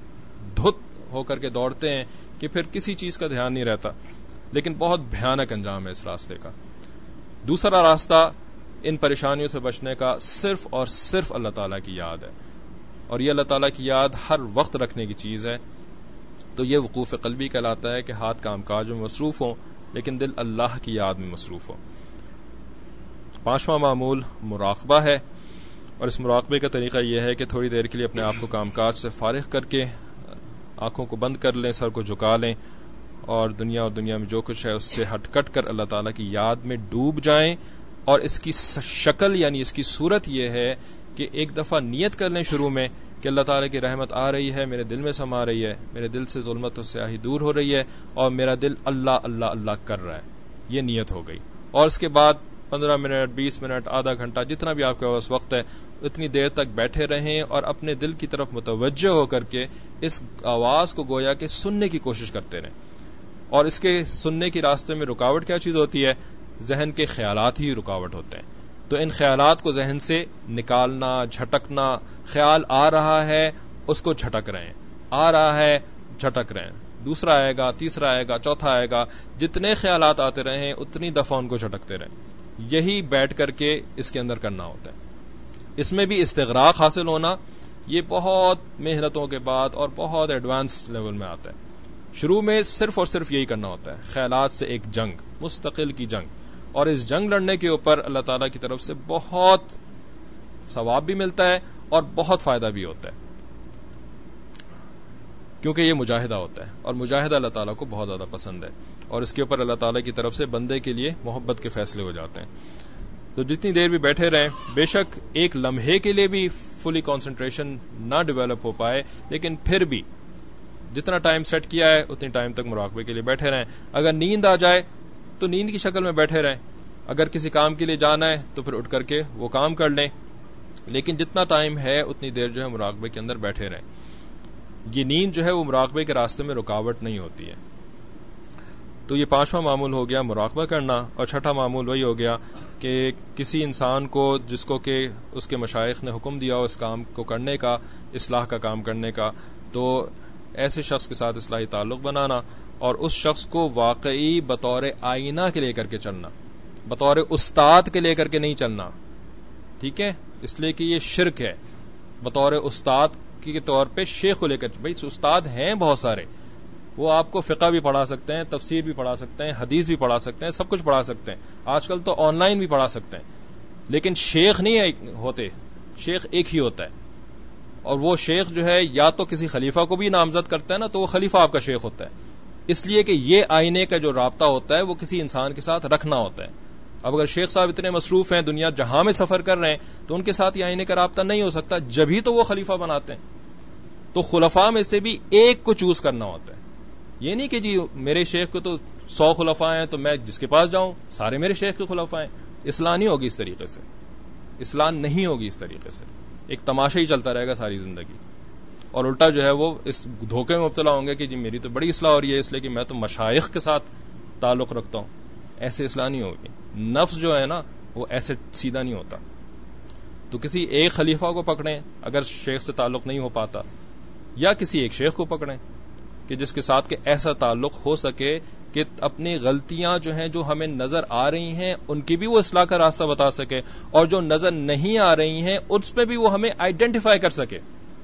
دھت ہو کر کے دوڑتے ہیں کہ پھر کسی چیز کا دھیان نہیں رہتا، لیکن بہت بھیانک انجام ہے اس راستے کا۔ دوسرا راستہ ان پریشانیوں سے بچنے کا صرف اور صرف اللہ تعالیٰ کی یاد ہے، اور یہ اللہ تعالیٰ کی یاد ہر وقت رکھنے کی چیز ہے۔ تو یہ وقوف قلبی کہلاتا ہے کہ ہاتھ کام کاج میں مصروف ہوں لیکن دل اللہ کی یاد میں مصروف ہو۔ پانچواں معمول مراقبہ ہے، اور اس مراقبے کا طریقہ یہ ہے کہ تھوڑی دیر کے لیے اپنے آپ کو کام کاج سے فارغ کر کے آنکھوں کو بند کر لیں، سر کو جھکا لیں، اور دنیا اور دنیا میں جو کچھ ہے اس سے ہٹ کٹ کر اللہ تعالیٰ کی یاد میں ڈوب جائیں۔ اور اس کی شکل یعنی اس کی صورت یہ ہے کہ ایک دفعہ نیت کر لیں شروع میں کہ اللہ تعالیٰ کی رحمت آ رہی ہے، میرے دل میں سما رہی ہے، میرے دل سے ظلمت و سیاہی دور ہو رہی ہے، اور میرا دل اللہ اللہ اللہ کر رہا ہے، یہ نیت ہو گئی۔ اور اس کے بعد پندرہ منٹ، بیس منٹ، آدھا گھنٹہ، جتنا بھی آپ کے پاس وقت ہے اتنی دیر تک بیٹھے رہیں اور اپنے دل کی طرف متوجہ ہو کر کے اس آواز کو گویا کہ سننے کی کوشش کرتے رہیں۔ اور اس کے سننے کی راستے میں رکاوٹ کیا چیز ہوتی ہے؟ ذہن کے خیالات ہی رکاوٹ ہوتے ہیں۔ تو ان خیالات کو ذہن سے نکالنا، جھٹکنا، خیال آ رہا ہے اس کو جھٹک رہے ہیں، آ رہا ہے جھٹک رہے ہیں، دوسرا آئے گا، تیسرا آئے گا، چوتھا آئے گا، جتنے خیالات آتے رہیں اتنی دفعہ ان کو جھٹکتے رہیں۔ یہی بیٹھ کر کے اس کے اندر کرنا ہوتا ہے۔ اس میں بھی استغراق حاصل ہونا یہ بہت محنتوں کے بعد اور بہت ایڈوانس لیول میں آتا ہے۔ شروع میں صرف اور صرف یہی کرنا ہوتا ہے، خیالات سے ایک جنگ، مستقل کی جنگ، اور اس جنگ لڑنے کے اوپر اللہ تعالیٰ کی طرف سے بہت ثواب بھی ملتا ہے اور بہت فائدہ بھی ہوتا ہے، کیونکہ یہ مجاہدہ ہوتا ہے، اور مجاہدہ اللہ تعالیٰ کو بہت زیادہ پسند ہے، اور اس کے اوپر اللہ تعالیٰ کی طرف سے بندے کے لیے محبت کے فیصلے ہو جاتے ہیں۔ تو جتنی دیر بھی بیٹھے رہیں، بے شک ایک لمحے کے لیے بھی فلی کانسنٹریشن نہ ڈیولپ ہو پائے، لیکن پھر بھی جتنا ٹائم سیٹ کیا ہے اتنی ٹائم تک مراقبے کے لیے بیٹھے رہیں۔ اگر نیند آ جائے تو نیند کی شکل میں بیٹھے رہیں، اگر کسی کام کے لیے جانا ہے تو پھر اٹھ کر کے وہ کام کر لیں، لیکن جتنا ٹائم ہے اتنی دیر جو ہے مراقبے کے اندر بیٹھے رہیں۔ یہ نیند جو ہے وہ مراقبے کے راستے میں رکاوٹ نہیں ہوتی ہے۔ تو یہ پانچواں معمول ہو گیا مراقبہ کرنا، اور چھٹا معمول وہی ہو گیا کہ کسی انسان کو جس کو کہ اس کے مشائخ نے حکم دیا ہو اس کام کو کرنے کا، اصلاح کا کام کرنے کا، تو ایسے شخص کے ساتھ اصلاحی تعلق بنانا، اور اس شخص کو واقعی بطور آئینہ کے لے کر کے چلنا، بطور استاد کے لے کر کے نہیں چلنا، ٹھیک ہے؟ اس لیے کہ یہ شرک ہے۔ بطور استاد کے طور پہ شیخ کو لے کر، بھائی استاد ہیں بہت سارے، وہ آپ کو فقہ بھی پڑھا سکتے ہیں، تفسیر بھی پڑھا سکتے ہیں، حدیث بھی پڑھا سکتے ہیں، سب کچھ پڑھا سکتے ہیں، آج کل تو آن لائن بھی پڑھا سکتے ہیں، لیکن شیخ نہیں ہوتے، شیخ ایک ہی ہوتا ہے۔ اور وہ شیخ جو ہے یا تو کسی خلیفہ کو بھی نامزد کرتا ہے نا، تو وہ خلیفہ آپ کا شیخ ہوتا ہے، اس لیے کہ یہ آئینے کا جو رابطہ ہوتا ہے وہ کسی انسان کے ساتھ رکھنا ہوتا ہے۔ اب اگر شیخ صاحب اتنے مصروف ہیں، دنیا جہاں میں سفر کر رہے ہیں، تو ان کے ساتھ یہ آئینے کا رابطہ نہیں ہو سکتا، جبھی تو وہ خلیفہ بناتے ہیں۔ تو خلفاء میں سے بھی ایک کو چوز کرنا ہوتا ہے، یہ نہیں کہ جی میرے شیخ کو تو سو خلفاء ہیں تو میں جس کے پاس جاؤں سارے میرے شیخ کے خلفاء ہیں۔ اصلاح نہیں ہوگی اس طریقے سے، اصلاح نہیں ہوگی اس طریقے سے، ایک تماشا ہی چلتا رہے گا ساری زندگی، اور الٹا جو ہے وہ اس دھوکے میں مبتلا ہوں گے کہ جی میری تو بڑی اصلاح ہو رہی ہے اس لیے کہ میں تو مشائخ کے ساتھ تعلق رکھتا ہوں۔ ایسے اصلاح نہیں ہوگی، نفس جو ہے نا وہ ایسے سیدھا نہیں ہوتا۔ تو کسی ایک خلیفہ کو پکڑیں اگر شیخ سے تعلق نہیں ہو پاتا، یا کسی ایک شیخ کو پکڑیں کہ جس کے ساتھ کہ ایسا تعلق ہو سکے کہ اپنی غلطیاں جو ہیں جو ہمیں نظر آ رہی ہیں ان کی بھی وہ اصلاح کا راستہ بتا سکے، اور جو نظر نہیں آ رہی ہیں اس پہ بھی وہ ہمیں آئیڈینٹیفائی کر سکے۔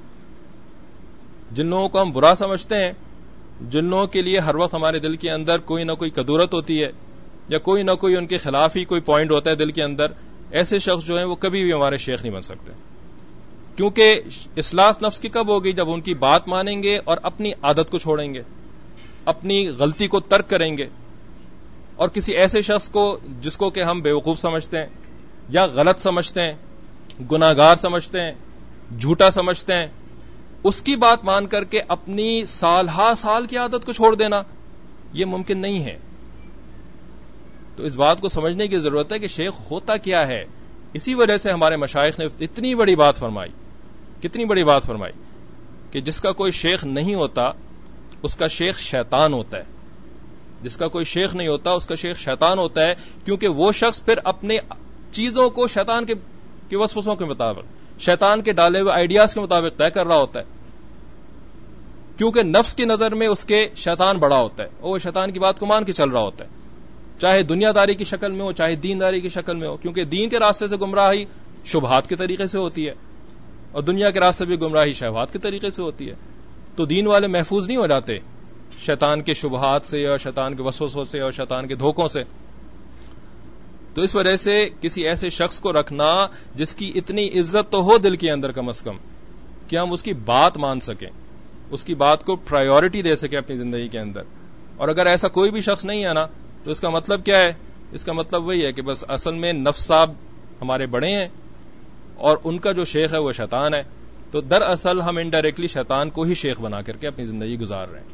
جن لوگوں کو ہم برا سمجھتے ہیں، جن لوگوں کے لیے ہر وقت ہمارے دل کے اندر کوئی نہ کوئی کدورت ہوتی ہے، یا کوئی نہ کوئی ان کے خلاف ہی کوئی پوائنٹ ہوتا ہے دل کے اندر، ایسے شخص جو ہیں وہ کبھی بھی ہمارے شیخ نہیں بن سکتے، کیونکہ اصلاح نفس کی کب ہوگی؟ جب ان کی بات مانیں گے اور اپنی عادت کو چھوڑیں گے، اپنی غلطی کو ترک کریں گے۔ اور کسی ایسے شخص کو جس کو کہ ہم بیوقوف سمجھتے ہیں، یا غلط سمجھتے ہیں، گناہگار سمجھتے ہیں، جھوٹا سمجھتے ہیں، اس کی بات مان کر کے اپنی سال ہا سال کی عادت کو چھوڑ دینا یہ ممکن نہیں ہے۔ تو اس بات کو سمجھنے کی ضرورت ہے کہ شیخ ہوتا کیا ہے۔ اسی وجہ سے ہمارے مشائخ نے اتنی بڑی بات فرمائی، کتنی بڑی بات فرمائی کہ جس کا کوئی شیخ نہیں ہوتا اس کا شیخ شیطان ہوتا ہے، جس کا کوئی شیخ نہیں ہوتا اس کا شیخ شیطان ہوتا ہے، کیونکہ وہ شخص پھر اپنے چیزوں کو شیطان کے کے وسوسوں کے مطابق، شیطان کے ڈالے ہوئے آئیڈیاز کے مطابق طے کر رہا ہوتا ہے۔ کیونکہ نفس کی نظر میں اس کے شیطان بڑا ہوتا ہے، وہ شیطان کی بات کو مان کے چل رہا ہوتا ہے، چاہے دنیا داری کی شکل میں ہو چاہے دین داری کی شکل میں ہو، کیونکہ دین کے راستے سے گمراہی شبہات کے طریقے سے ہوتی ہے اور دنیا کے راستے بھی گمراہی شہوات کے طریقے سے ہوتی ہے. تو دین والے محفوظ نہیں ہو جاتے شیطان کے شبہات سے اور شیطان کے وسوسوں سے اور شیطان کے دھوکوں سے. تو اس وجہ سے کسی ایسے شخص کو رکھنا جس کی اتنی عزت تو ہو دل کے اندر کم از کم کہ ہم اس کی بات مان سکیں، اس کی بات کو پرائیورٹی دے سکیں اپنی زندگی کے اندر. اور اگر ایسا کوئی بھی شخص نہیں ہے نا تو اس کا مطلب کیا ہے؟ اس کا مطلب وہی ہے کہ بس اصل میں نفس صاحب ہمارے بڑے ہیں اور ان کا جو شیخ ہے وہ شیطان ہے. تو دراصل ہم انڈائریکٹلی شیطان کو ہی شیخ بنا کر کے اپنی زندگی گزار رہے ہیں.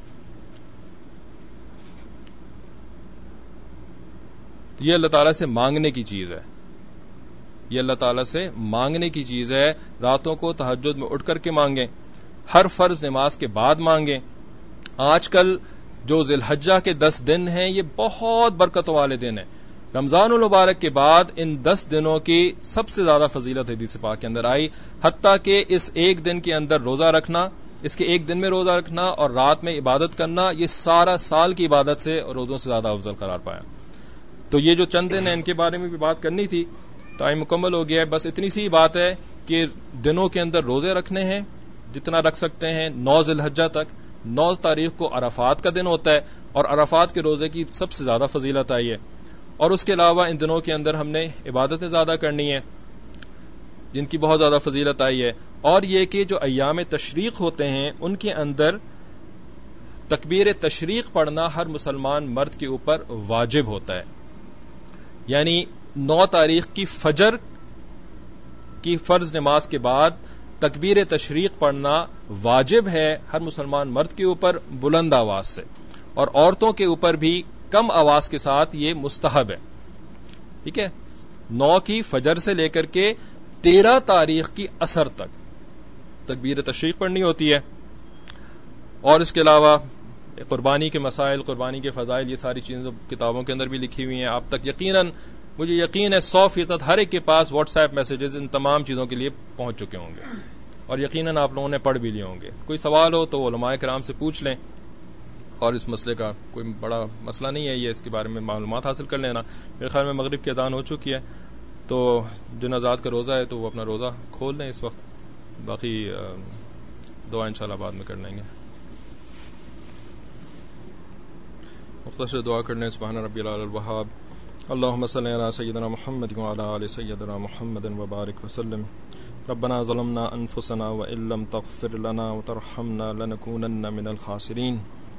تو یہ اللہ تعالیٰ سے مانگنے کی چیز ہے، یہ اللہ تعالیٰ سے مانگنے کی چیز ہے. راتوں کو تہجد میں اٹھ کر کے مانگیں، ہر فرض نماز کے بعد مانگیں. آج کل جو ذی الحجہ کے دس دن ہیں یہ بہت برکتوں والے دن ہیں. رمضان المبارک کے بعد ان دس دنوں کی سب سے زیادہ فضیلت حدیث پاک کے اندر آئی، حتیٰ کہ اس ایک دن کے اندر روزہ رکھنا، اس کے ایک دن میں روزہ رکھنا اور رات میں عبادت کرنا، یہ سارا سال کی عبادت سے اور روزوں سے زیادہ افضل قرار پایا. تو یہ جو چند دن ہیں ان کے بارے میں بھی بات کرنی تھی، ٹائم مکمل ہو گیا ہے. بس اتنی سی بات ہے کہ دنوں کے اندر روزے رکھنے ہیں جتنا رکھ سکتے ہیں. نو ذی الحجہ تک، نو تاریخ کو عرفات کا دن ہوتا ہے اور عرفات کے روزے کی سب سے زیادہ فضیلت آئی ہے. اور اس کے علاوہ ان دنوں کے اندر ہم نے عبادتیں زیادہ کرنی ہیں جن کی بہت زیادہ فضیلت آئی ہے. اور یہ کہ جو ایام تشریق ہوتے ہیں ان کے اندر تکبیر تشریق پڑھنا ہر مسلمان مرد کے اوپر واجب ہوتا ہے. یعنی نو تاریخ کی فجر کی فرض نماز کے بعد تکبیر تشریق پڑھنا واجب ہے ہر مسلمان مرد کے اوپر بلند آواز سے، اور عورتوں کے اوپر بھی کم آواز کے ساتھ یہ مستحب ہے. ٹھیک ہے، نو کی فجر سے لے کر کے تیرہ تاریخ کی عصر تک تکبیر تشریق پڑھنی ہوتی ہے. اور اس کے علاوہ قربانی کے مسائل، قربانی کے فضائل، یہ ساری چیزیں کتابوں کے اندر بھی لکھی ہوئی ہیں. آپ تک یقیناً مجھے یقین ہے سو فیصد ہر ایک کے پاس واٹس ایپ میسیجز ان تمام چیزوں کے لیے پہنچ چکے ہوں گے اور یقیناً آپ لوگوں نے پڑھ بھی لیے ہوں گے. کوئی سوال ہو تو علماء کرام سے پوچھ لیں، اور اس مسئلے کا کوئی بڑا مسئلہ نہیں ہے، یہ اس کے بارے میں معلومات حاصل کر لینا. میرے خیال میں مغرب کی اذان ہو چکی ہے، تو جن آزاد کا روزہ ہے تو وہ اپنا روزہ کھول لیں اس وقت. باقی دعا انشاءاللہ بعد میں کر لیں گے. مختصر دعا کر لیں. سبحان ربی العلی الوہاب، اللہم صلی علی سیدنا محمد وعلی آل سیدنا محمد وبارک وسلم. ربنا ظلمنا انفسنا وان لم تغفر لنا وترحمنا لنكونن من الخاسرین.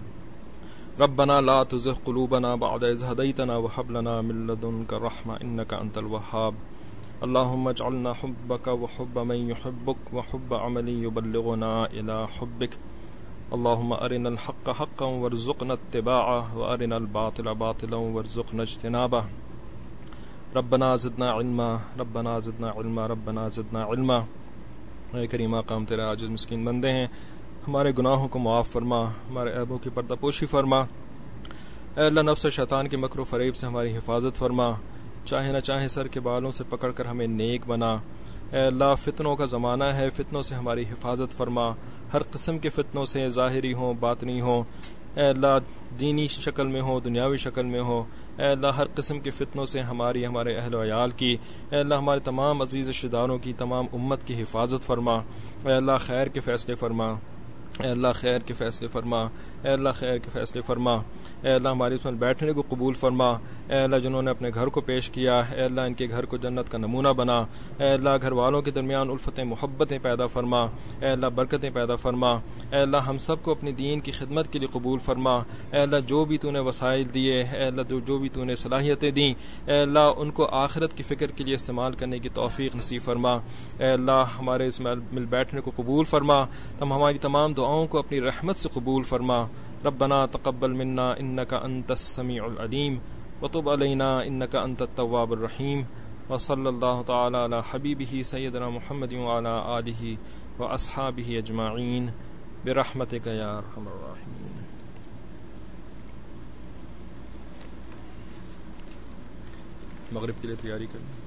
ربنا لا تزغ قلوبنا بعد إذ هديتنا وهب لنا من لدنك رحمة إنك أنت الوهاب. اللهم اجعلنا حبك وحب من يحبك وحب عمل يبلغنا إلى حبك. اللهم أرنا الحق حقا وارزقنا اتباعه وأرنا الباطل باطلا وارزقنا اجتنابه. ربنا زدنا علما ربنا زدنا علما ربنا زدنا علما. اے کریم آقا، ہم تیرے عاجز مسکین بندے ہیں، ہمارے گناہوں کو معاف فرما، ہمارے عیبوں کی پردہ پوشی فرما. اے اللہ، نفس و شیطان کے مکر و فریب سے ہماری حفاظت فرما، چاہے نہ چاہے سر کے بالوں سے پکڑ کر ہمیں نیک بنا. اے اللہ، فتنوں کا زمانہ ہے، فتنوں سے ہماری حفاظت فرما، ہر قسم کے فتنوں سے، ظاہری ہوں باطنی ہوں. اے اللہ، دینی شکل میں ہو دنیاوی شکل میں ہو. اے اللہ، ہر قسم کے فتنوں سے ہماری، ہمارے اہل و عیال کی، اے اللہ ہمارے تمام عزیز رشتہ داروں کی، تمام امت کی حفاظت فرما. اے اللہ، خیر کے فیصلے فرما. اے اللہ، خیر کے فیصلے فرما. اے اللہ، خیر کے فیصلے فرما. اے اللہ، ہماری اس میں بیٹھنے کو قبول فرما. اے اللہ، جنہوں نے اپنے گھر کو پیش کیا، اے اللہ ان کے گھر کو جنت کا نمونہ بنا. اے اللہ، گھر والوں کے درمیان الفتیں محبتیں پیدا فرما. اے اللہ، برکتیں پیدا فرما. اے اللہ، ہم سب کو اپنی دین کی خدمت کے لیے قبول فرما. اے اللہ، جو بھی تو نے وسائل دیے، اے اللہ جو بھی تو نے صلاحیتیں دیں، اے اللہ ان کو آخرت کی فکر کے لیے استعمال کرنے کی توفیق نصیب فرما. اے اللہ، ہمارے اس مل بیٹھنے کو قبول فرما. تم ہماری تمام دعاؤں کو اپنی رحمت سے قبول فرما. ربنا تقبل منا انك انت السميع العليم وتب علينا انك انت التواب الرحيم. وصلى الله تعالى على حبيبه سيدنا محمد وعلى آله واصحابه اجمعين برحمتك يا ارحم الراحمين. مغرب کے لیے تیاری کریں.